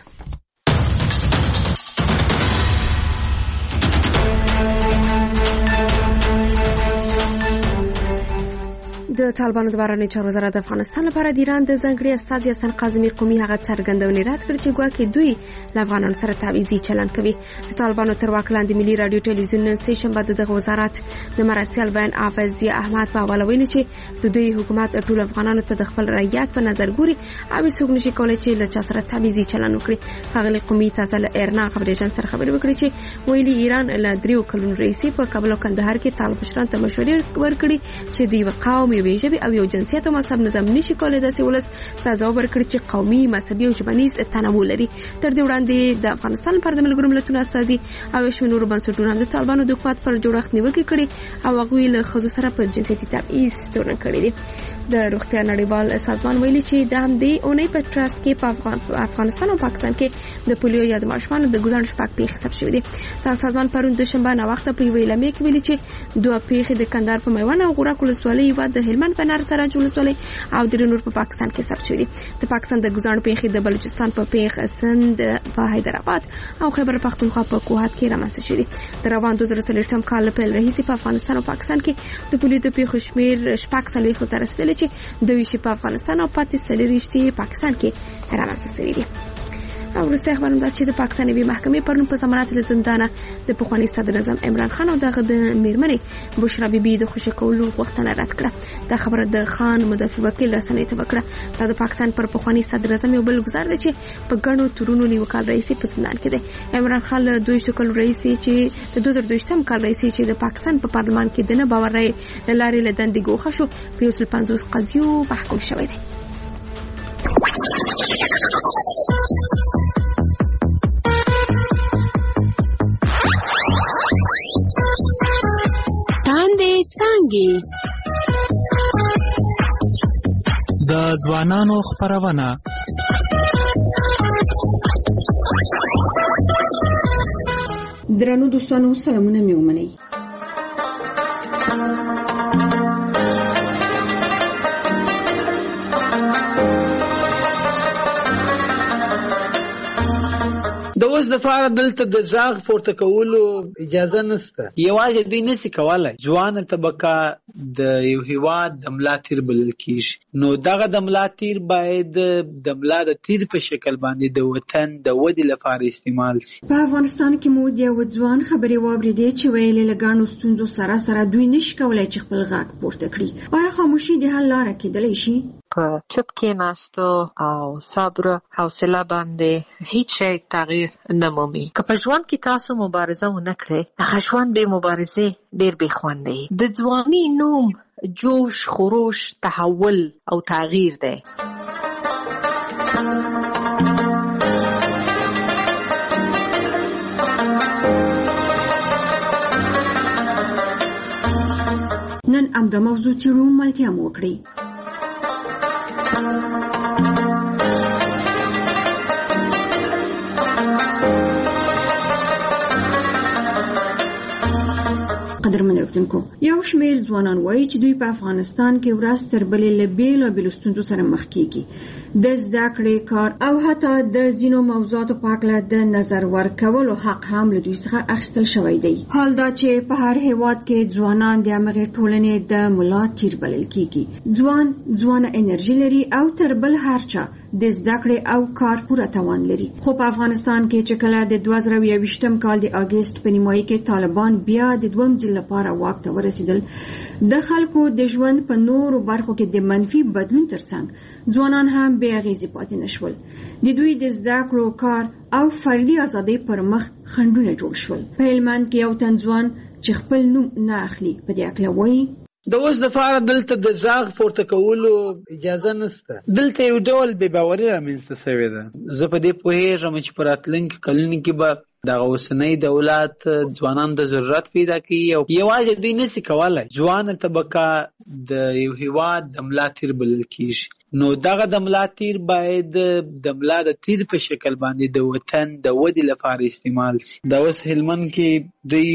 د طالبانو د بهرنیو چارو وزارت د افغانستان لپاره د ایران د ځانګړي استازي حسن قاسمي قومي هغه څرګندونې رد کړ چې ګواکې دوی له افغانانو سره تعویضي چلند کوي. د طالبانو تر واک لاندې ملي رادیو ټلویزیون نن سه شنبه دغه وزارت د مراسل بین حافظ احمد په حواله ویلي چې د دوی حکومت ټول افغانانو ته د خپل رعیت په نظر ګوري او څوک نشي کولای چې له چا سره تعویضي چلند وکړي. هغه قومي تاسو له ایرنا خبري جن سره خبرې وکړي چې ویلي ایران له 3 کلونو رئیسي په کابل او کندهار کې طالب مشران ته مشورې ورکړي چې دوی قوم یو ژبه او یو جنسیت او مذهب نظام نشي کولای د سیولس تضاد ورکړي چې قومي مذهبي او ژبنیز تنوع لري. تر دې وړاندې د افغانستان پر د ملګرو ملتونو استازي او شمنور بنسټونو هم د طالبانو د حکومت پر جوړښت نیوکه کړې او هغه له خزو سره په جنسیتي تبعیض تورن کړی دی. د روغتیا نړیوال سازمان ویلي چې د همدې اونۍ په ترڅ کې په افغانستان او پاکستان کې د پولیو یا د ماشومانو د ګزارش پاک پیښې ثبت شوې دي. دا سازمان پرون دوشنبه نه وخت په ویلمې کې ویلي چې دوه پیښې د کندهار په میوند او غورک ولسوالۍ و د هلمند په نار سره ولسوالۍ او د نور په پاکستان کې ثبت شوې دي. د پاکستان د ګزارش پیښې د بلوچستان په پیښ سند په حیدرآباد او خیبر پختونخوا په کوهات کې رامنځته شوې دي. د روان 2023 کال په رئیس په افغانستان او پاکستان کې د پولیو د پیښو شمیر شپږ سلوي تر رسیدلی چې دوی شي په افغانستان او پاتې سلریشتي پاکستان کې رامنځته شوې دي. او روسي خبرونه دا چې د پاکستاني محکمې پرون په ضمانت له زندانه د پخوانی صدر اعظم عمران خان او دغه د میرمنې بشرا بیبي د خوشی کولو غوښتنه رد کړه. دا خبره د خان مدافع وکیل رسنۍ ته وکړه. دا د پاکستان پر پخوانی صدر اعظم یو بل گزار دی چې په ګڼو تورونو نیوکال رئیسي په زندان کې دی. عمران خان له 2 کال رئیسي چې د 2022 کال رئیسي چې د پاکستان په پارلمان کې د نه باور رائے لارې له دندې ګوښه شو په 150 قضیو محکوم شوی دی. د ځوانانو خبرونه درنو دوستانو سلامونه مې ومنئ. د اوس د فار دلته د ځاغ پورته کولو اجازه نشته. یوازې دوی نشي کولای ځوان طبقه د یو هیواد د ملا تیر بلل کیږي. نو دغه د ملا تیر باید د ملا د تیر په شکل باندې د وطن د ودی لپاره استعمال شي. په افغانستان کې مو د ځوان خبري واوریدې چې ویلې لګانو ستونزو سره دوی نشي کولای چې خپل غږ پورته کړي. آیا خاموشي د حل لاره کېدلی شي؟ په چوپ کې ناستو او صبر حوصله باندې هیڅ شی تغییر نه مومي. که په ژوند کې تاسو مبارزه ونه کړئ هغه ژوند به مبارزه ډیر بې خوند دی. د ځواني نوم جوش خروش تحول او تغییر دی. نن د موضوع چیرو ملتیا مو وکړي. قدرمن اردوونکو یو شمیر ځوانان وایي چې دوی په افغانستان کې ورځ تر بلې له بیلابېلو ستونزو سره مخ کیږي. د زده کړې کار او حتی د ځینو موضوعاتو په اړه د نظر ورکولو حق هم له دوی څخه اخیستل شوی دی. حال دا چې په هر هیواد کې ځوانان د هغې ټولنې د ملا تیر بلل کیږي. ځوان انرژي لري او تر بل هر چا د زده کړې او کار پوره توان لري. خو په افغانستان کې چې کله د 2021 کال د اگست په نیمایي کې طالبان بیا د دویم ځل لپاره واک ته ورسېدل، د خلکو د ژوند په نورو برخو کې د منفي بدلون ترڅنګ ځوانان هم بې اغېزې پاتې نشول. د دوی د زده کړو کار او فردي ازادۍ پر مخ خنډونه جوړ شول. په هلمند کې یو تن ځوان چې خپل نوم نه اخلي. په دې اړه وایي د اوس د فار دلته د ځاغ پورته کولو اجازه نشته. دلته یو ډول بې باوري رامنځته شوې ده. زه په دې پوهېږم چې په راتلونکي کلونو کې به دغه اوسنی دولت ځوانان د ضرورت پیدا کوي او یوازې دوی نشي کولای ځوانه طبقه د یو هیواد د ملا تیر بلل کېږي. نو دغه د ملا تیر باید د ملا د تیر په شکل باندې د وطن د ودې لپاره استعمال شي. د اوس هلمند کې دوی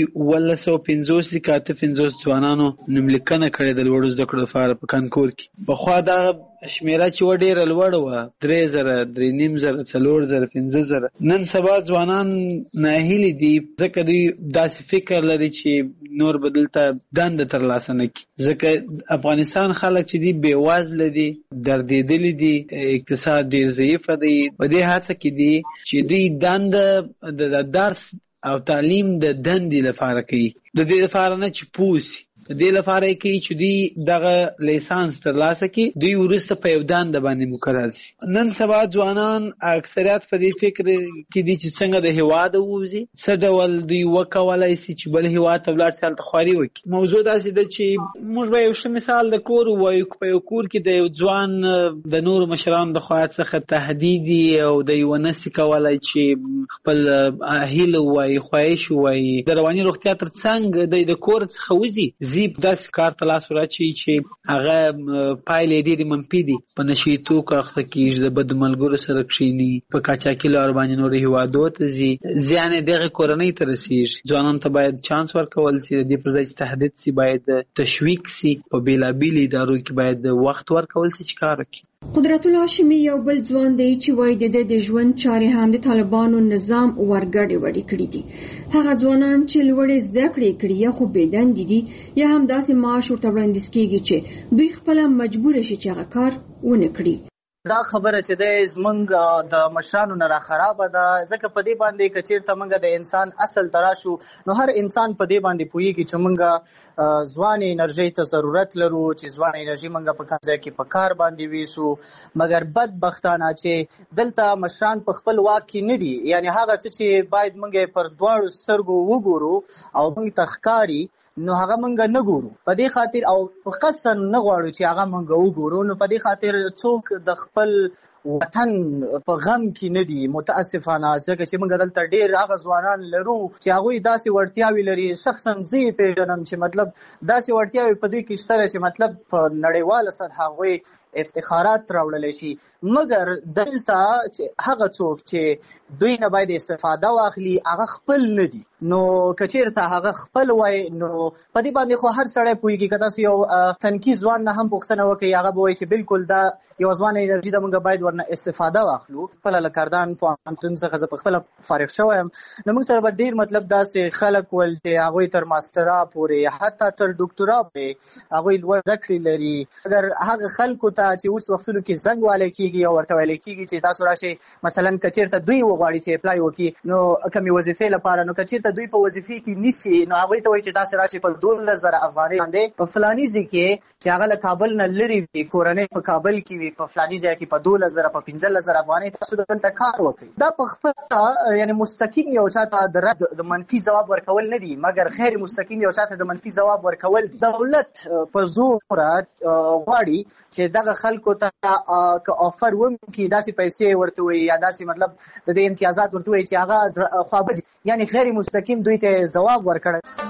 1950 کې 50 ځوانانو نوملیکنه کړې د لوړو زده کړو لپاره په کانکور کې. پخوا دغه شمیره چې و ډېره لوړه وه 3000 3500 4000 5000. نن سبا ځوانان ناهیلي دي ځکه دوی داسې فکر لري چې نور به دلته دنده ترلاسه نه کړي. ځکه افغانستان خلک چې دي بېوزله دي دردېدلي دي اقتصاد ډېر ضعیفه دی. په دې هڅه کې دي چې دوی دنده د درس او تعلیم د دندې لپاره کوي. د دې لپاره نه چې پوسي د دې لپاره کوي چې دوی دغه لیسانس ترلاسه کړي دوی وروسته په یو دنده باندې مقرر شي. نن سبا ځوانان اکثریت په دې فکر کې دي چې څنګه د هیواده ووځي څه ډول دوی وکولای شي چې بل هیواد ته ولاړ شي هلته خواري وکړي. موضوع داسې ده چې موږ به یو ښه مثال د کور ووایو. په یو کور کې د یو ځوان د نورو مشرانو د خوا څخه تهدید او د یو نشي کولای چې خپل هیله ووایي خواهش ووایي د رواني روغتیا تر څنګ د کور څخه وځي زیب داسې کار ته لاس وراچوي چې هغه پایلې ډېرې منفي دي. په نشي توکو اخته کېږي د بدو ملګرو سره کښېني په قاچاقي لار باندې نورو هیوادو ته ځي زیان یې دغې کورنۍ ته رسېږي. ځوانانو ته باید چانس ورکول شي. د دې پر ځای چې تهدید شي باید تشویق شي. په بېلابېلو ادارو کې باید وخت ورکول شي چې کار وکړي. قدرت الله هاشمي یو بل ځوان دی چې وایي د ژوند چارې هم د طالبانو نظام ورګډې وړې کړي دي. هغه ځوانان چې لوړې زده کړې کړي یا خو بېدندې دي یا هم داسې معاش ورته وړاندیز کېږي چې دوی خپله مجبوره شي چې هغه کار ونه کړي. دا خبره چې د زمونږ د مشرانو نه را خرابه ده ځکه په دې باندې که چېرته موږ د انسان اصل ته راشو نو هر انسان په دې باندې پوهېږي چې موږ ځوانې انرژۍ ته ضرورت لرو چې ځوانې انرژي موږ په کوم ځای کې په کار باندې ویسو. مګر بدبختانه چې دلته مشران په خپل واک کې نه دي. یعنی هغه څه چې باید موږ پر دواړو سترګو وګورو او موږ ته ښکاري نو هغه مونږ نه ګورو. په دې خاطر او په قصد نه غواړو چې هغه مونږ وګورو. نو په دې خاطر څوک د خپل وطن په غم کې نه دي متاسفانه ځکه چې موږ دلته ډېر هغه ځوانان لرو چې هغوی داسې وړتیاوې لري. شخصا زه یې پېژنم چې مطلب داسې وړتیاوې په دې کې شته چې مطلب په نړیواله سطح هغوی افتخارات راوړلی شي. مګر دلته چې هغه څوک چې دوی نه باید استفاده واخلي هغه خپل نه دي. نو که چېرته هغه خپل وای نو په دې باندې خو هر سړی پوهېږي. که تاسو یو تنکي ځوان نه هم پوښتنه وکړئ هغه به وایي چې بالکل دا یو ځوانه انرژي ده موږ باید ورنه استفاده واخلو. خپله له کردان پوهنتون څخه زه پخپله فارغ شوی یم. نو موږ سره به ډېر مطلب داسې خلک ول چې هغوی تر ماسټرا پورې حتی تر ډاکټرا پورې هغوی لوړ زده کړې لري. اگر هغه خلکو ته چې اوس وختونو کې زنګ والی کېږي او ورته ویلی کېږي چې تاسو راشئ مثلا که چېرته دوی وغواړي چې اپلای وکړي نو کمې وظیفې لپاره نو که چېرته دوی په وظیفې کې نیسي نو هغوی ته وایي چې تاسې راشئ په 12,000 افغانۍ باندې په فلاني ځای کې چې هغه له کابل نه لرې وي کورنۍ په کابل کې وي په فلاني ځای کې په 12,000 په 15,000 افغانۍ تاسو دلته کار وکړئ. دا په خپله یعنی مستقیم یو چا ته د رد د منفي ځواب ورکول نه دي مګر غیر مستقیم یو چا ته د منفي ځواب ورکول دي. دولت په زوره غواړي چې دغه خلکو ته که آفر وکړي داسې پیسې ورته وایي یا داسې مطلب د دې امتیازات ورته وایي چې هغه خوابدي یعنی غیر مستقیم دوی ته ځواب ورکړی.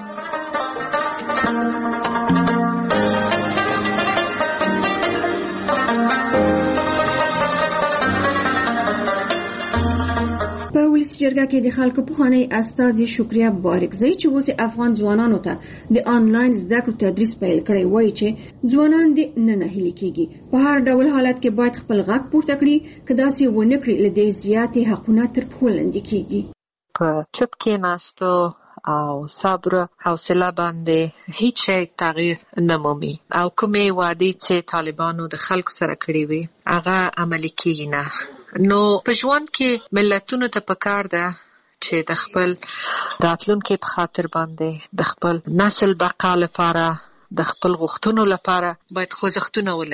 په ولسي جرګه کې د خلکو پخوانی استازي شکریا بارکزی چې اوس افغان ځوانانو ته د آنلاین زده کړو تدریس پیل کړی وایي چې ځوانان دې نه ناهیلي کېږي. په هر ډول حالت کې باید خپل غږ پورته کړي که داسې ونه کړي له دې زیاتې حقونه تر پښو لاندې کېږي. په چوپ کېناستو او صبر حوصله باندې هیڅ شی تغییر نه مومي او کومې وعدې چې طالبانو د خلکو سره کړې وي هغه عملي کېږي نه. نو په ژوند کې ملتونو ته پکار ده چې د خپل راتلونکي په خاطر باندې د خپل نسل بقا لپاره د خپل غوښتنو لپاره باید خوځښتونه ولري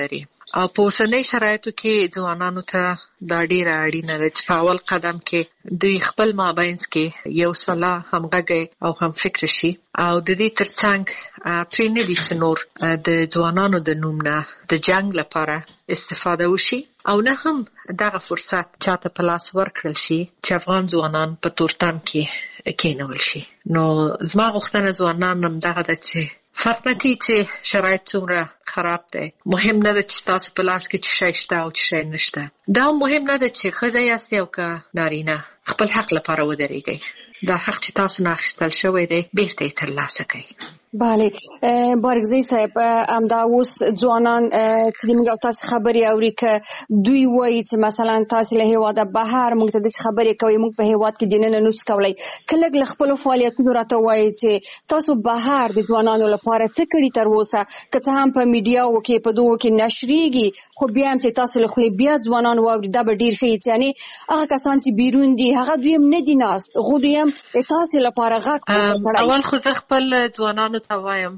او په اوسنۍ شرایطو کې ځوانانو ته دا ډیره اړینه ده چې په اول قدم کې دوی خپل مابینځ کې یو سلا همغږی او هم فکر شي او د دې ترڅنګ پرې نه دي چې نور د ځوانانو د نوم نه د جنگ لپاره استفاده وشي او نه هم دغه فرصت چاته په لاس ورکړل شي چې افغان ځوانان په تورتم کې کېنول شي. نو زما غوښتنه ځوانان هم دغه ده چې فرق نه کوي چې شرایط څومره خراب دی، مهم نه ده چې تاسو په لاس کې چې شی شته او چې شی نشته. دا مهم نه ده چې ښځه یاستئ او که نارینه، خپل حق لپاره ودرېږئ. دا حق چې تاسو نه اخیستل شوی دی بیرته یې ترلاسه کړئ. بله بارګزی صاحب، همدا اوس ځوانان چې موږ تاسو خبرې اوري که دوی وایي چې مثلا تاسو له هیواده بهر موږ ته د خبرې کوي، موږ په هیواد کې دننه نوڅ کولای، کله له خپل فعالیتونو راته وایي چې تاسو بهر د ځوانانو لپاره څه کړی تر اوسه، که څه هم په میډیاو کې په دوه کې نشریږي، خو بیا هم چې تاسو له خپل بیا ځوانان واوري دا به ډیر ښه، یعنی هغه کسان چې بیرون دي هغه دوی هم نه دي ناست، خو دوی هم تاسو لپاره غږ اول خو زه خپل ځوانانو ته وایم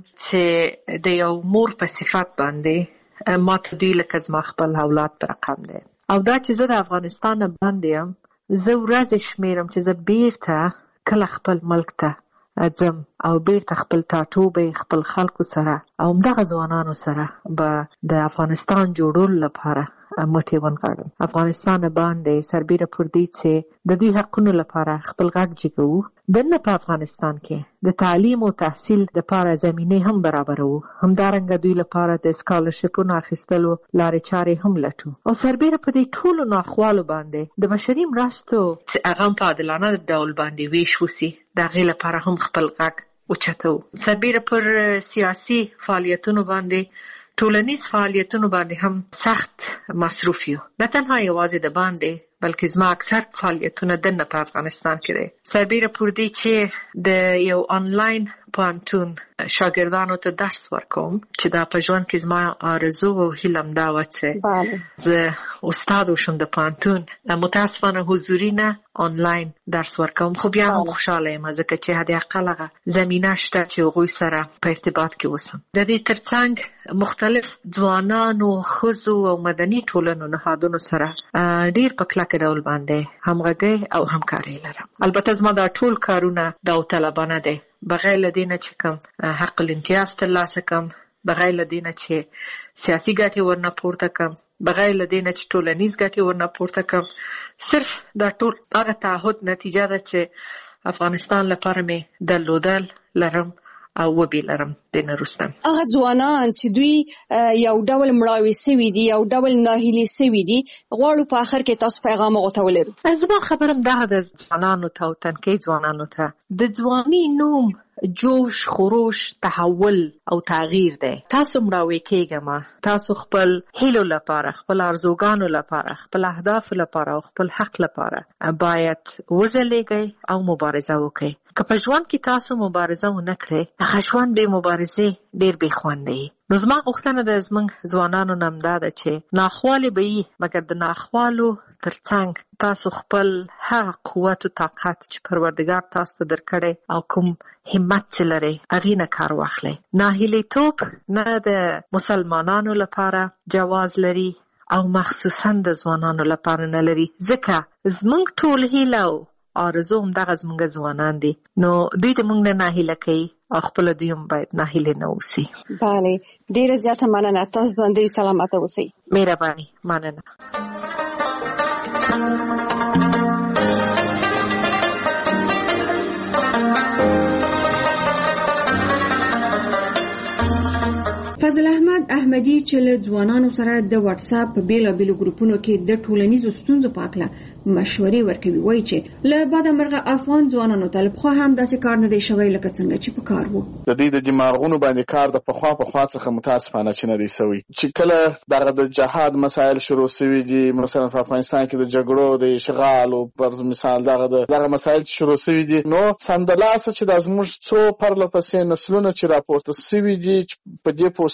چې د یو مور په صفت باندې ما ته دوی لکه زما خپل اولاد په رقم دی، او دا چې زه د افغانستان باندې یم، زه ورځې شمیرم چې زه بیرته کله خپل ملک ته ځم او بیرته خپل ټاټوبې خپل خلکو سره او همدغه ځوانانو سره به د افغانستان جوړولو لپاره مټې ونغاړم. افغانستان باندې سربیره پر دې چې د دوی حقونو لپاره خپل غږ جګوو، دنه په افغانستان کې د تعلیم او تحصیل لپاره زمینه هم برابرو، همدارنګه دوی لپاره د سکالرشپونو اخیستلو لارې چارې هم لټو، او سربیره په دې ټولو ناخوالو باندې د بشري مرستو چې هغه په عادلانه ډول باندې ویش وسي د هغې لپاره هم خپل غږ اوچتو. سربیره پر سیاسي فعالیتونو باندې، ټولنیز فعالیتونو باندې هم سخت مصروف یو، نه تنها یوازې د باندې بلکې زما اکثر فعالیتونه دنه په افغانستان کې دي. سربیره پر دې چې د یو آنلاین پوهنتون شاګردانو ته درس ورکوم چې دا په ژوند کې زما آرزو او هیله هم دا وه چې زه استاد وشم د پوهنتون، متاسفانه حضوري نه آنلاین درس ورکوم، خو بیا هم خوشحاله یم ځکه چې حد اقل هغه زمینه شته چې هغوی سره په ارتباط کې اوسم. د دې ترڅنګ مختلف ځوانانو، ښځو او مدني ټولنو نهادونو سره ډیر په کلکه ډول باندې همغږي او همکاري لرم. البته زما دا ټول کارونه داوطلبانه دي، بغیر له دې نه چې کوم حق الامتیاز ترلاسه کړم، بغیر له دې نه چې سیاسي ګټې ورنه پورته کړم، بغیر له دې نه چې ټولنیز ګټې ورنه پورته کړم. صرف دا ټول هغه تعهد نتیجه ده چې افغانستان لپاره مې درلودل لرم او وبې لرم د نه وروسته. هغه ځوانان چې دوی یو ډول مړاوي سوي دي، یو ډول ناهیلي سوي دي، غواړو په آخر کې تاسو پیغام هغو ته ولرو. زما خبرم دغه د ځوانانو ته او تنکۍ ځوانانو ته، د ځواني نوم جوش، خروش، تحول او تغییر دی. تاسو مړاوي کېږئ، تاسو خپل هیلو لپاره، خپل ارزوګانو لپاره، خپل اهدافو لپاره او خپل حق لپاره باید وځلېږئ او مبارزه وکړئ. که په ژوند کې تاسو مبارزه ونه کړئ، هغه ژوند بې مبارزې ډېر بې خوندې. نو زما غوښتنه د زموږ ځوانانو نه هم دا ده چې ناخوالې به وي، مګر د ناخوالو ترڅنګ تاسو خپل هغه قوت او طاقت چې پروردګار تاسو ته درکړی او کوم همت چې لرئ هغې نه کار واخلئ. ناهیلیتوب نه د مسلمانانو لپاره جواز لري او مخصوصا د ځوانانو لپاره نه لري، ځکه زموږ ټول هیله او آرزو هم دغه زموږ ځوانان دي، نو دوی د موږ نه ناهیله کوي او خپله دوی هم باید ناهیلې نه اوسي. بله، ډېره زیاته مننه، تاسو باندې سلامته اوسئ. مهرباني، مننه. فضل احمد احمدي چې له ځوانانو سره د واتس اپ په بیلابیلو ګروپونو کې د ټولنیزو ستونزو په اړه مشورې ورکوي، وایي چې له بعده مرغه افغان ځوانانو ته خو هم داسې کار نه دی شوی لکه څنګه چې په کار وو. د دې د دماغونو باندې کار د پخوا څخه متاسفانه چې نه دی سوی، چې کله دغه د جهاد مسایل شروع شوي دي، مثلا په افغانستان کې د جګړو د اشغال او پر مثال دغه مسایل شروع شوي دي، نو سمدلاسه چې د زموږ څو پرله پسې نسلونه چې راپورته شوي دي په دې پوه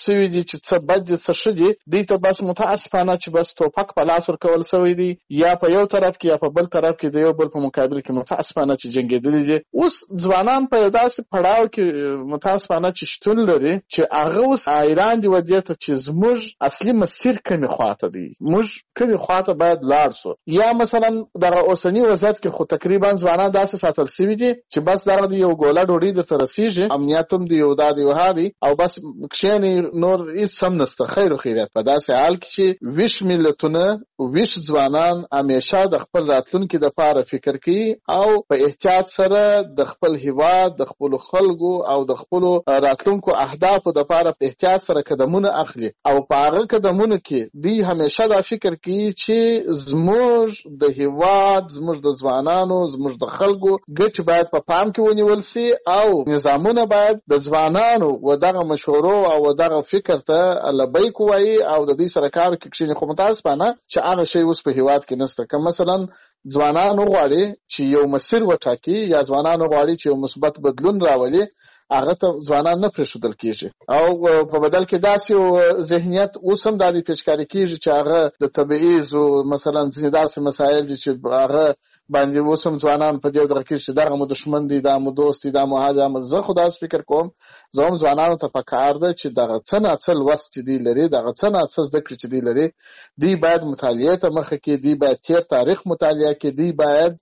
شوي دي چې څه بد دي څه ښه دي، دوی ته بس متاسفانه چې بس توپک په لاس ورکول شوی دی، یا په یو طرف کې یا په بل طرف کې د یو بل په مقابل کې متاسفانه چې جنګېدلي دي. اوس ځوانان په یو داسې پړاو کې متاسفانه چې شتون لري چې هغه اوس حیران دي ودې ته چې زموږ اصلي مسیر کومې خواته دی، موږ کومې خواته باید لاړ شو. یا مثلا دغه اوسني وضعیت کې خو تقریبا ځوانان داسې ساتل شوي دي چې بس دغه د یو ګوله ډوډۍ درته رسېږي، امنیت هم دی یو دا دی وها دی او بس کښېنئ، نور هېڅ هم نشته، خیر و خیریت. په داسې حال کې چې ویش ملتونه ویش ځوانان همیشه د خپل راتلونکي دپاره فکر کوي او په احتیاط سره د خپل هیواد د خپلو خلکو او د خپلو راتلونکو اهدافو دپاره په احتیاط سره قدمونه اخلي او په هغه قدمونو کې دوی همیشه دا فکر کوي چې زموږ د هیواد، زموږ د ځوانانو، زموږ د خلکو ګټې باید په پام کې ونیول سي او نظامونه باید د ځوانانو و دغه مشورو او دغه فکر ته لبیک ووایي او د دوی سره کار وکړي. خو متاسفانه چې هغه شی اوس په هیواد کې نشته. که مثلا ځوانان وغواړي چې یو مسیر وټاکي یا ځوانان وغواړي چې یو مثبت بدلون راولي، هغه ته ځوانان نه پرېښودل کېږي او په بدل کې داسې یو ذهنیت اوس هم دا د پیچکاري کېږي چې هغه د تبعیض او مثلا ځینې داسې مسایل دي چې هغه باندې اوس هم ځوانان په دې ډول کې چې دغه مو دښمن دی، دا مو دوست دی، دا مو هغه دی. زه خو داسې فکر کوم زه هم ځوانانو ته پکار ده چې دغه څه ناڅه لوست چې دوی لري، دغه څه ناڅه زده کړې چې دوی لري، دوی باید مطالعې ته مخه کړي، دوی باید تېر تاریخ مطالعه کړي، دوی باید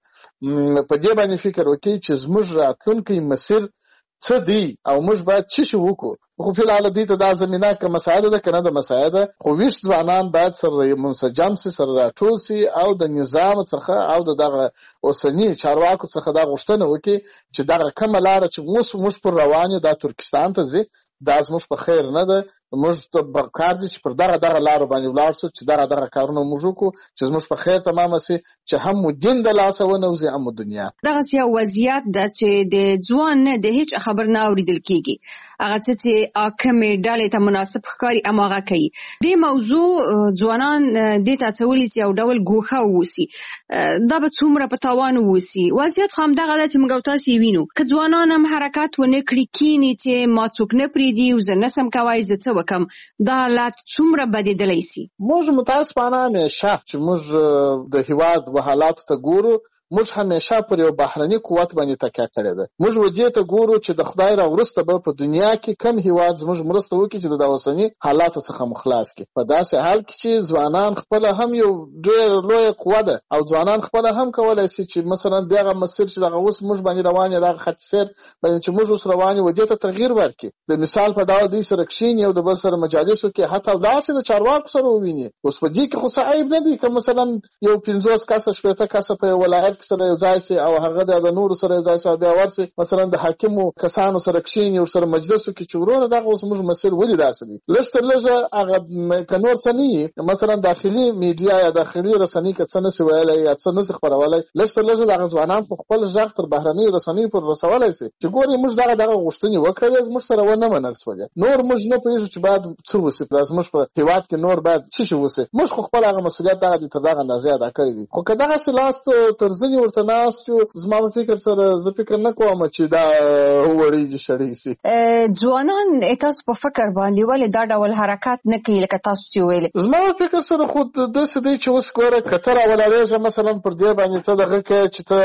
په دې باندې فکر وکړي چې زموږ راتلونکی مسیر څه دی او موږ باید څه شی وکړو. خو فی الحال دوی ته دا زمینه که مساعده ده که نه ده مساعده، خو ویش ځوانان باید سره منسجم سي، سره راټول سي او د نظام څخه او د دغه اوسني چارواکو څخه دا غوښتنه وکړي چې دغه کومه لاره چې موږ پر روان یو دا ترکستان ته ځي، دا زموږ په خیر نه ده. موږ ته پکار دي چې پر دغه لارو باندې ولاړ شو، چې دغه کارونه موږ وکړو چې زموږ په خیر تمامه سي، چې هم مو دین د لاسه ونوځي هم مو دنیا. دغسې یو وضعیت ده چې د ځوان نه د هیڅ خبر نه اورېدل کېږي، هغه څه چې کومې ډلې ته مناسب ښکاري هماغه کوي. دې موضوع ځوانان دې ته هڅولي چې یو ډول ګوښه واوسي، دا به څومره په تاوان واوسي. وضعیت خو همدغه ده چې موږ او تاسې وینو. که ځوانان هم حرکت ونه کړي، کیني چې ما څوک نه پرېږدي او زه نسم کوای، زه څه وکم، دا حالات څومره بدېدلی سي. موږ متاسفانه همیشه چې موږ د هیواد و حالاتو ته ګورو، موږ همیشه پر یو بهرني قوت باندې تکیه کړې ده. موږ ودې ته ګورو چې د خدای را وروسته به په دنیا کې کم هیواد زموږ مرسته وکړي چې د اوسني حالاتو څخه مخلاص کړي. په داسې حال کې چې ځوانان خپله هم یو ډېر لویه قوه ده او ځوانان خپله هم کولی شي چې مثلا دغه مسیر چې دغه اوس موږ باندې روان یو دغه خط سیر باندې چې موږ اوس روان یو ودې ته تغییر ورکړي. د مثال په ډول دوی سره کښېني او د بل سره مجالس وکړي، حتی داسې د چارواکو سره وویني. اوس په دې کې خو څه عیب نه دی که مثلا یو 50 کسه 60 کسه په ولایت سره یو ځای سي او هغه د نورو سره یو ځای سي بیا ورسي مثلا د حاکمو کسانو سره کښېني او سره مجلس وکړي چې وروره دغه اوس موږ مسیر ولې داسې دی. لږ تر لږه هغه که نور څه نه وي، مثلا داخلي میډیا یا داخلي رسنۍ که څه نسي ویلی یا څه نسي خپرولی، لږ تر لږه دغه ځوانان خو خپل غږ تر بهرنیو رسنیو پورې رسولی سي چې ګورې موږ دغه غوښتنې وکړلې، زموږ سره ونه منل شولې، نور موږ نه پوهېږو چې باید څه وسي، زموږ په هېواد کې نور باید څه شي وسي. موږ خو خپل هغه مسؤلیت دغه دي تر دغه اندازې ادا کړی دي. خو که دغسې لاس تر ځینې ورته ناست یو، زما په فکر سره زه فکر نه کوم چې دا وړېږي شړی سي. ځوانان تاسو په فکر باندې ولې دا ډول حرکت نه کوي لکه تاسو چې ویلې؟ زما په فکر سره خو داسې دی چې اوس ګوره که ته راولاړېږه مثلا پر دې باندې ته دغه کوې چې ته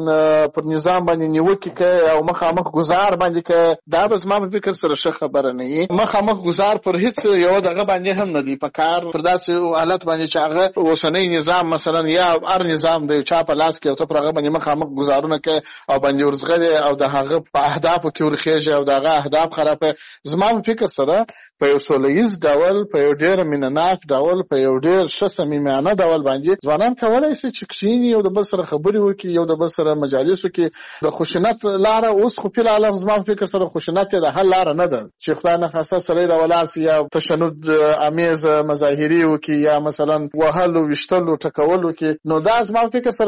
پر نظام باندې نیوکې کوې او مخامخ ګزار باندې کوې، دا به زما په فکر سره ښه خبره نه وي. مخامخ ګزار پر هېڅ یو دغه باندې هم نه دی په کار، پر داسې حالت باندې چې هغه اوسنی نظام مثلا یا هر نظام د یو چا په لاس کې او ته پر هغه باندې مخامخ گزارونه کوي او باندې ورزغلي او د هغه په اهدافو کې ورخېږي او دغه اهداف خرابه. زما په فکر سره په یو سولیز ډول، په یو ډېر مینهناک ډول، په یو ډېر ښه صمیمانه ډول باندې ځوانان کولی شي چې کښېني یو د بل سره خبرې وکړي، یو د بل سره مجالس وکړي. د خشونت لاره اوس خو فی الحال زما په فکر سره خشونت د حل لاره نه ده چې خدای نخواسته سړی راولاړ سي یا تشنج امیز مظاهرې وکړي یا مثلا وهلو ویشتلو ټکولو کې، نو دا زما په فکر سره دا د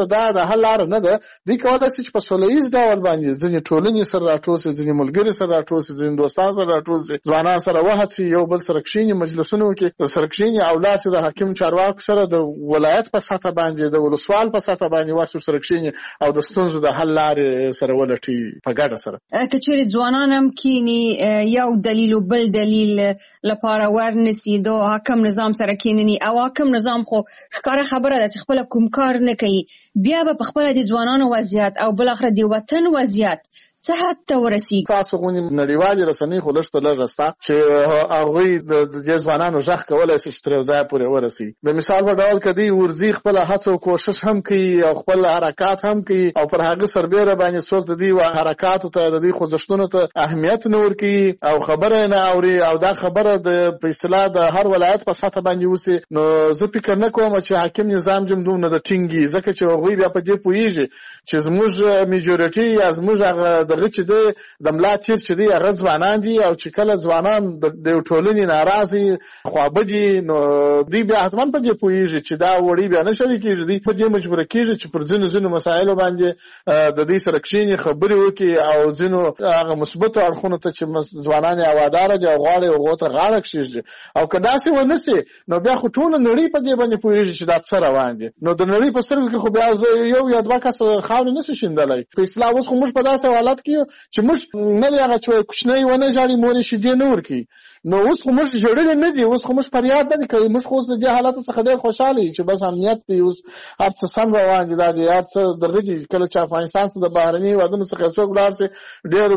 حل لار نه ده. دوی کولای شي چې په سولهییز ډول باندې ځینې ټولنې سره راټول شي، ځینې ملګري سره راټول شي، ځینې دوستان سره راټول شي، ځوانان سره وهڅي، یو بل سره کښېني، مجلسونو کې سره کښېني او لاړ د حاکم چارواکو سره د ولایت په سطح باندې، د ولسوال په سطح باندې ورسره سره کښېني او د ستونزو د حل لارې سره ولټي په ګډه سره. که چیرې ځوانان هم کینی یو دلیل او بل دلیل لپاره ورنسي د حاکم نظام سره کینني او حاکم نظام خو ښکاره خبره ده چې خپل کوم کار نه کوي، بیا به په خپل د ځوانانو وضعیت او بل اخر د وطن وضعیت څه حد ته ورسیږي. تاسو غونې نړیوالې رسنۍ خو لږ ته لږ شته چې هغوی د دې ځوانانو غږ کولی شي چې تر یو ځایه پورې ورسي. د مثال په ډول که دوی ورځي خپله هڅه او کوشش هم کوي او خپل حرکات هم کوي او پر هغه سربیره باندې څوک د دوی حرکاتو ته د دوی خوځښتونو ته اهمیت نه ورکوي او خبره نه اوري او دا خبره د په اصطلاح د هر ولایت په سطح باندې وسي، نو زه فکر نه کوم چې حاکم نظام دومره د ټینګي، ځکه چې هغوی بیا په دې پوهېږي چې زموږ میجورټي یا زموږ هغه دغه چې دی د ملا تیر چې دی هغه ځوانان دي او چې کله ځوانان د ټولنې ناراضي خوابدي نو دوی بیا حتما په دې پوهېږي چې دا وړي بیا نه شریکېږي، دوی په دې مجبوره کېږي چې پر ځینو مسایلو باندې د دوی سره کښېني، خبرې وکړي او ځینو هغه مثبتو اړخونو ته چې ځوانان یې هواداره دي او غواړي هغو ته غاړه کښېږدي. او که داسې ونه سي نو بیا خو ټوله نړۍ په دې باندې پوهېږي چې دا څه روان دي، نو د نړۍ په سترګو کې خو بیا یو یا دوه کسه خاورې نه شي شیندلی. په اصطلاح اوس خو موږ په داسې حالت کې چې موږ نه دی هغه چې کوچنی ونه ژاړي مور یې شیدې نه ورکوي، نو اوس خو موږ ژړلي نه دي، اوس خو موږ فریاد نه دي کوي، موږ خو اوس د دې حالت څخه ډېر خوشحاله یو چې بس امنیت دی، اوس هر څه سم روان دي، دا دی هر څه دغه دي. کله چې افغانستان څخه د بهرني هېوادونو څخه څوک ولاړ شي ډېر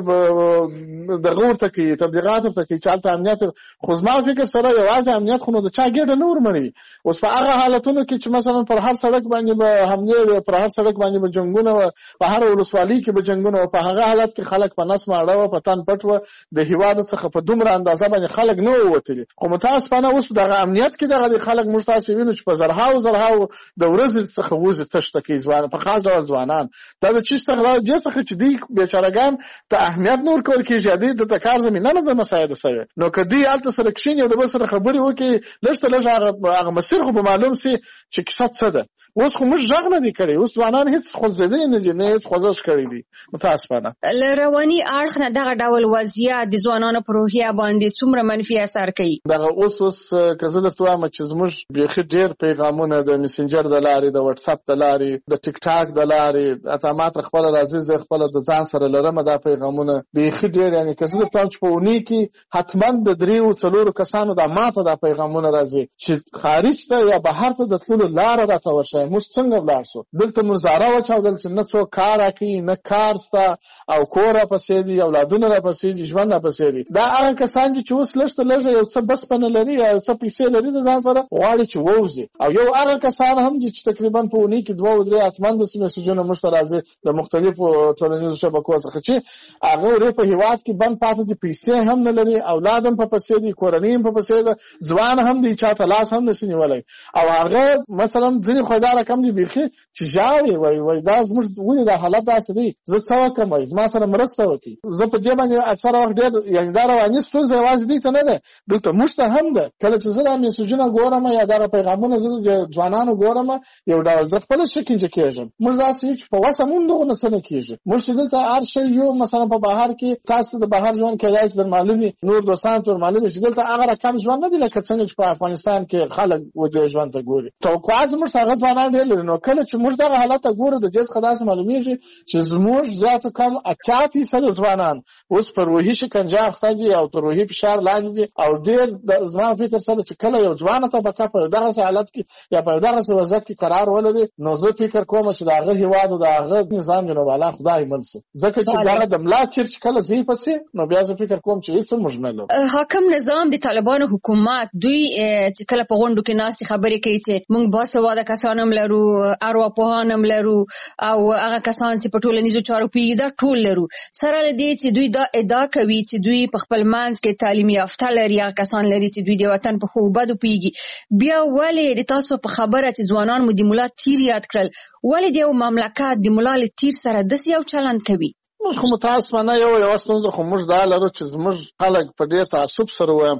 دغه ورته کوي، تبلیغات ورته کوي چې هلته امنیت، خو زما فکر سره یوازې امنیت خو نو د چا ګېډه نه ورمنوي. اوس په هغه حالتونو کې چې مثلا پر هر سړک باندې به حملې وي، پر هر سړک باندې به جنګونه وه، په هر ولسوالۍ کې به جنګونه وه، په هغه حالت کې خلک په نس ماړه وه، په تن پټ وه، د هېواد څخه په دومره اندازه باندې خلک نه ووتلي. خو متاسفانه اوس دغه امنیت کې دغه خلک موږ تاسې وینو چې په زرهاو د ورځې څخه وځي تشته کوي ځوانان، په خاص ډول ځوانان. دا د چی څخه دې څخه چې دوی بیچارهګان ته اهمیت نه ورکول کېږي، دوی د کار زمینه نه ده مساعده شوې، نو که دوی هلته سره کښېني او د بل سره خبرې وکړي لږ ته لږ هغه مسیر خو به معلوم سي چې کیسه څه ده. اوس خو موږ غږ نه دی کړی، اوس ځوانان هېڅ خوځېدلي نه دي، نه هېڅ خوځښت کړی دی. متاسفانه له رواني اړخ نه دغه ډول وضعیت د ځوانانو په روحیه باندې څومره منفي اثر کوي؟ دغه اوس که زه درته وایم چې زموږ بیخي ډېر پیغامونه د میسنجر د لارې، د وټساپ د لارې، د ټیک ټاک د لارې، حتی ما ته خپله راځي، زه خپله د ځان سره لرم دا پیغامونه بیخي ډېر. یعنې که زه درته وایم چې په اونۍ کې حتما د 3-4 کسانو دا ما ته دا پیغامونه راځي چې خارج ته یا بهر ته د تللو لاره راته ورشئ، موږ څنګه ولاړ شو، دلته موږ زاره وچاودل چې نه څوک کار راکوي، نه کار شته او کور راپسې دي، اولادونه راپسې دي، ژوند راپسې دي. دا هغه کسان دي چې اوس لږ ته لږه یو څه بسپنه لري یا یو څه پیسې لري د ځان سره، غواړي چې ووځي. او یو هغه کسان هم دي چې تقریبا په اونۍ کې 2-3 حتما داسې میسجونه موږ ته راځي د مختلفو ټولنیزو شبکو څخه چې هغه ورې په هېواد کې بند پاتې دي، پیسې هم نه لري، اولاد هم په پسې دي، کورنۍ هم په پسې ده، ځوان هم دی، چا ته لاس هم نشي نیولی. او هغه مثلا ځینې خو دا رقم دي بیخي چې ژاړي، وایي دا زموږ ولې دا حالت داسې دی، زه څه وکړم، وایي زما سره مرسته وکړي. زه په دې باندې اکثره وخت ډېر یعنې دا رواني ستونزه یوازې دوی ته نه ده، دلته موږ ته هم ده. کله چې زه دا میسجونه ګورم یا دغه پیغامونه زه د ځوانانو ګورم، یو ډول زه خپله شکنجه کېږم. موږ داسې یو چې په وسه مونږ دغونه څه نه کېږي. موږ چې دلته هر شی یو مثلا په بهر کې تاسو د بهر ژوند کېدای شي در معلومي، نور دوستانو ته معلومي چې دلته هغه رقم ژوند نه دی لکه څنګه چې په افغانستان کې خلک دې ژوند ته ګوري. توقعات زموږ هغه ځوانان ډېر لري، نو کله چې موږ دغه حالت ته ګورو د دې څخه داسې معلومیږي چې زموږ زیاتو کم 80% ځوانان اوس په روحي شکنجه اخته دي او تر روحي فشار لاندې دي. او ډېر زما فکر سره چې کله یو ځوانه طبقه په دغسې حالت کې یا په دغسې وضعیت کې قرار ولري، نو زه فکر کوم چې د هغه هېواد او د هغه نظام جنوب الله خدای مل شي، ځکه چې دغه د ملا چیر چې کله ځي پسې، نو بیا زه فکر کوم چې هېڅ موږ نه لرو. حاکم نظام د طالبانو حکومت دوی چې کله په غونډو کې ناستې خبرې کوي چې موږ باسواده کسان هم لرو، ارواپوهان هم لرو او هغه کسان چې په ټولنیزو چارو پوهېږي دا ټول لرو، سره له دې چې دوی دا ادعا کوي چې دوی په خپل منځ کې تعلیم یافته لري، هغه کسان لري چې دوی د وطن په ښو بدو پوهېږي. بیا ولې د تاسو په خبره چې ځوانان مو د ملا تیر یاد کړل، ولې د یو مملکت د ملا له تیر سره داسې یو چلند کوي؟ موږ خو متاسفانه یو ستونزه خو موږ دا لرو چې زموږ خلک په ډېر تعصب سره ووایم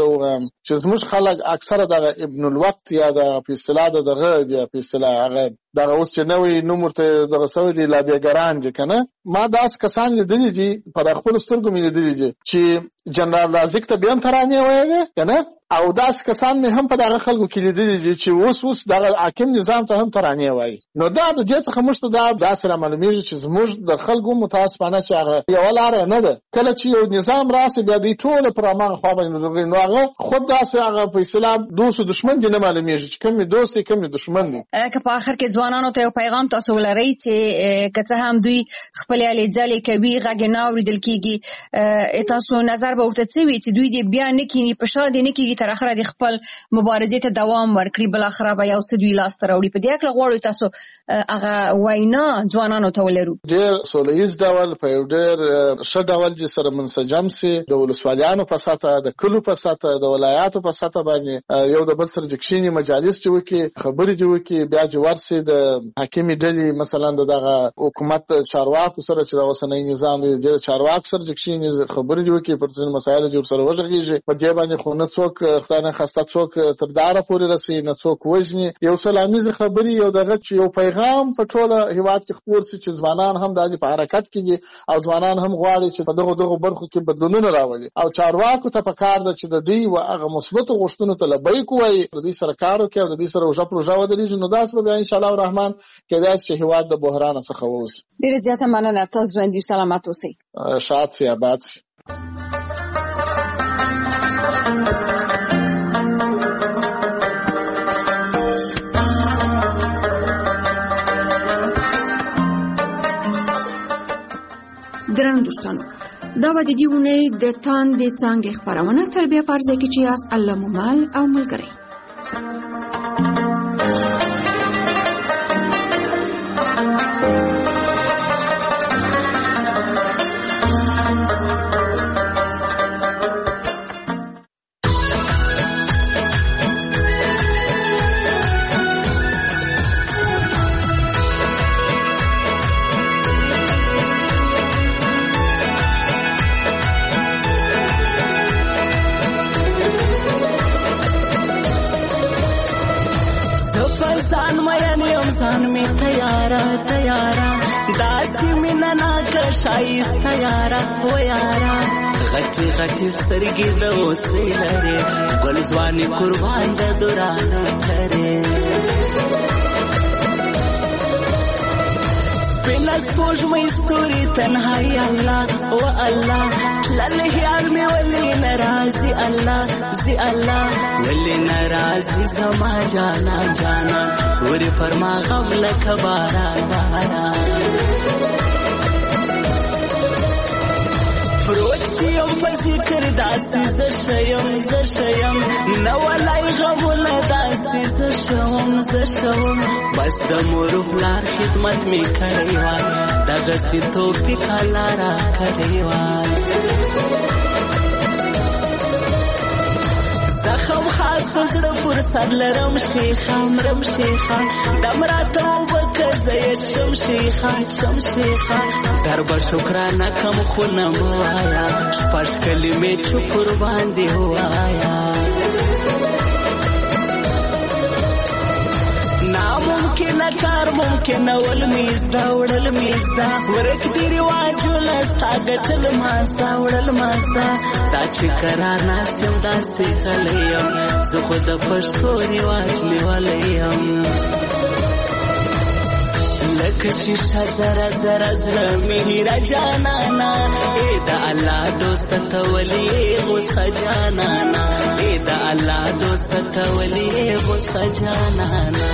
چې زموږ خلک اکثره دغه ابن الوقت یا د په اصطلاح دغه دی په اصطلاح هغه دغه اوس چې نوې نوم ورته دغه سوی دي لابیګران دي کنه. ما داس کسان لیدلي دي په خپل سترګو مې لیدلي دي چې جنرال رازق ته بیا ترانه وایي کنه، او داس کسان مې هم په دغه خلکو کې لیدلي دي چې اوس دغه حاکم نظام ته هم ترانه وایي. نو دا د دې څخه موږ ته دا داسې معلومیږي چې زموږ د خلکو متاسفانه چې هغه یو لار نه ده. کله چې یو نظام راسي بیا د ټول پر امر خو باندې نو هغه خود داسې هغه په اسلام دوست او دشمن دي نه معلومیږي چې کوم دوست کوم دشمن دي. که په اخر کې ځوانانو ته یو پیغام تاسو ولرئ چې که څه هم دوی خپل علي ځلې کوي غږ نه اوریدل کیږي، تاسو نظر به ورته څه وي چې دوی دې بیا نه کینی په شا دې نه کیږي تر اخره د خپل مبارزې ته دوام ورکړي، بل اخره به یو څه دوی لاس ته راوړي. په دې اړه غواړو تاسو هغه وینا ځوانانو ته ولرو. ډېر سولهییز ډول په یو ډېر ښه ډول چې سره منسجم سي، د ولسوالیانو په ساته، د کلو په ساته، د ولایاتو په ساته باندې یو د بل سره جکشینی مجالس چې وکي، خبرې چې وکي، بیا چې ورسي د حاکمي ډلې مثلا دغه حکومت چارواکو سره چې د اوسنۍ نظام د چارواکو سره جکشینی خبرې وکي، پر ځین مسایل چې سره وژغيږي. په دې باندې خو نه څوک خدای نه خسته څوک تر داره پورې رسي، نه څوک وژني. یو سلامي خبرې یو دغه چې یو پیغام په ټوله هیواد کې خپور سي چې ځوانان هم د په حرکت کې دي او ځوانان هم غواړي چې په دغه برخو کې بدلونونه راولي، او چارواکو ته پکار ده چې د دې او هغه مثبت غوښتنو ته لبیک وایي، د دې سره کار وکړي او د دې سره وجه پروژه ودرېږي. نو داس به ان شاء الله الرحمن کېدای شي هیواد د بحران څخه ووځي. ډیره زیاته مننه، تاسو ژوندي سلامت اوسئ. شاد سي، آباد سي. درنو دوستانو، دا به د دې اونۍ د تاندې څانګې خپرونه تر بیا په ځای کې چې یاست الله مو مل او ملګری. شایسته یارا و یارا غټي غټي سترګې د اوسې لري، ګل ځواني قربان د دورانو کرے. سپینه سپوږمۍ ستوري تنهایی الله و الله، لاله یار مې ولې ناراضي الله زي الله، ولې ناراضي زما جانا جانا، ورې فرما غم لکه باران باران. پروچیم په ذکر داسې زشیم نو ولای غمونه داسې زشم بس د مور پلار خدمت می کړی وای، دغه سي توفیق الله را کړی وای. زخم خاص زړه پر سر لرم شیخه مرم شیخه، دمراته وبکه زه شم شیخه، دربه شکرانه کم خو نه موایا، شپږ کلمې چې قربان دی وایا. ناممکنه کار ممکنه ول میزدا وړل میزدا، ورک دی رواجونه ستا ګټل ماستا وړل ماستا، دا چې کرار ناستم داسې غلیم، زه خو د پښتو رواج لیولیم. لکه شیشه زره زره زړه مې را جانانا، ای د الله دوست ته ولې غوسه جانانا، ای د الله دوست ته ولې غوسه جانانا.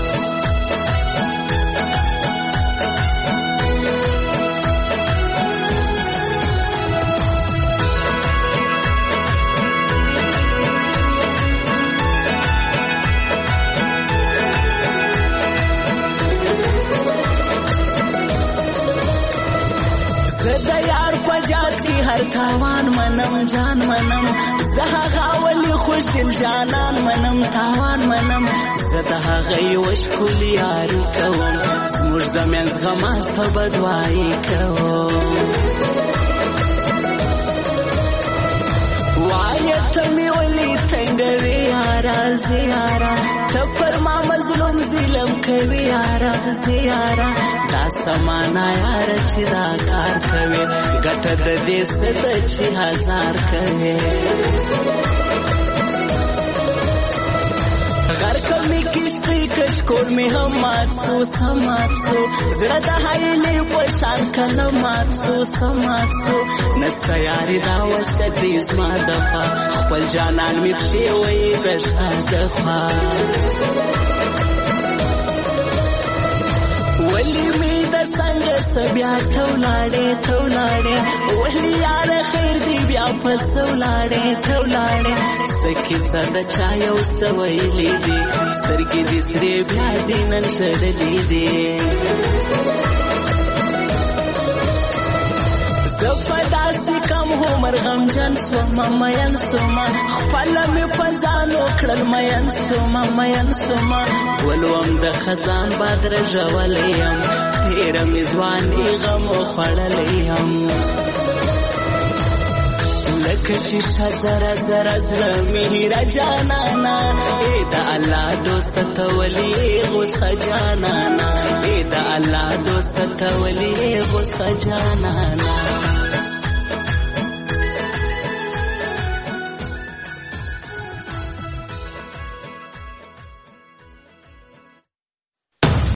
د یار په جات کې هر تاوان منم جان منم، زه هغه ولې خوش دل جانان منم تاوان منم، زه د هغه یو ښکلې یاري کوم، زموږ د منځ غماسته بدوایي کوم. وایه ته مې ولې تنګوې یاره زه یاره، ته پر ما مظلوم ظلم کوي یاره راځي یاره دا سمانا یاره چې دا کار کوي ګټه د دې څه ده چې هزار کوي غرقه می کشتی کچکول می هم مات سو زړه د هایلې په شان کله مات سو نسته یاري دا وسه دې زما دفا خپل جانان می پښې وې د شاده خوا ولی می د څنګه سبیا تولاړې ولی یار خیر دی بیا پسولاړې سکی صد چا یو سویلې دي سترګې دې سرې بیا دې نن شړلې دي زفداسي کم عمر غم جن سوما مین سوما خپل می پزانو کړل مین سوما ولوم د خزان بادر ژولې تیر می ځواني غم خړلې لکه شیشه زره زړه می را جانانا اے دا الله دوست ته ولی غوسه جانانا اے دا الله دوست ته ولی غوسه جانانا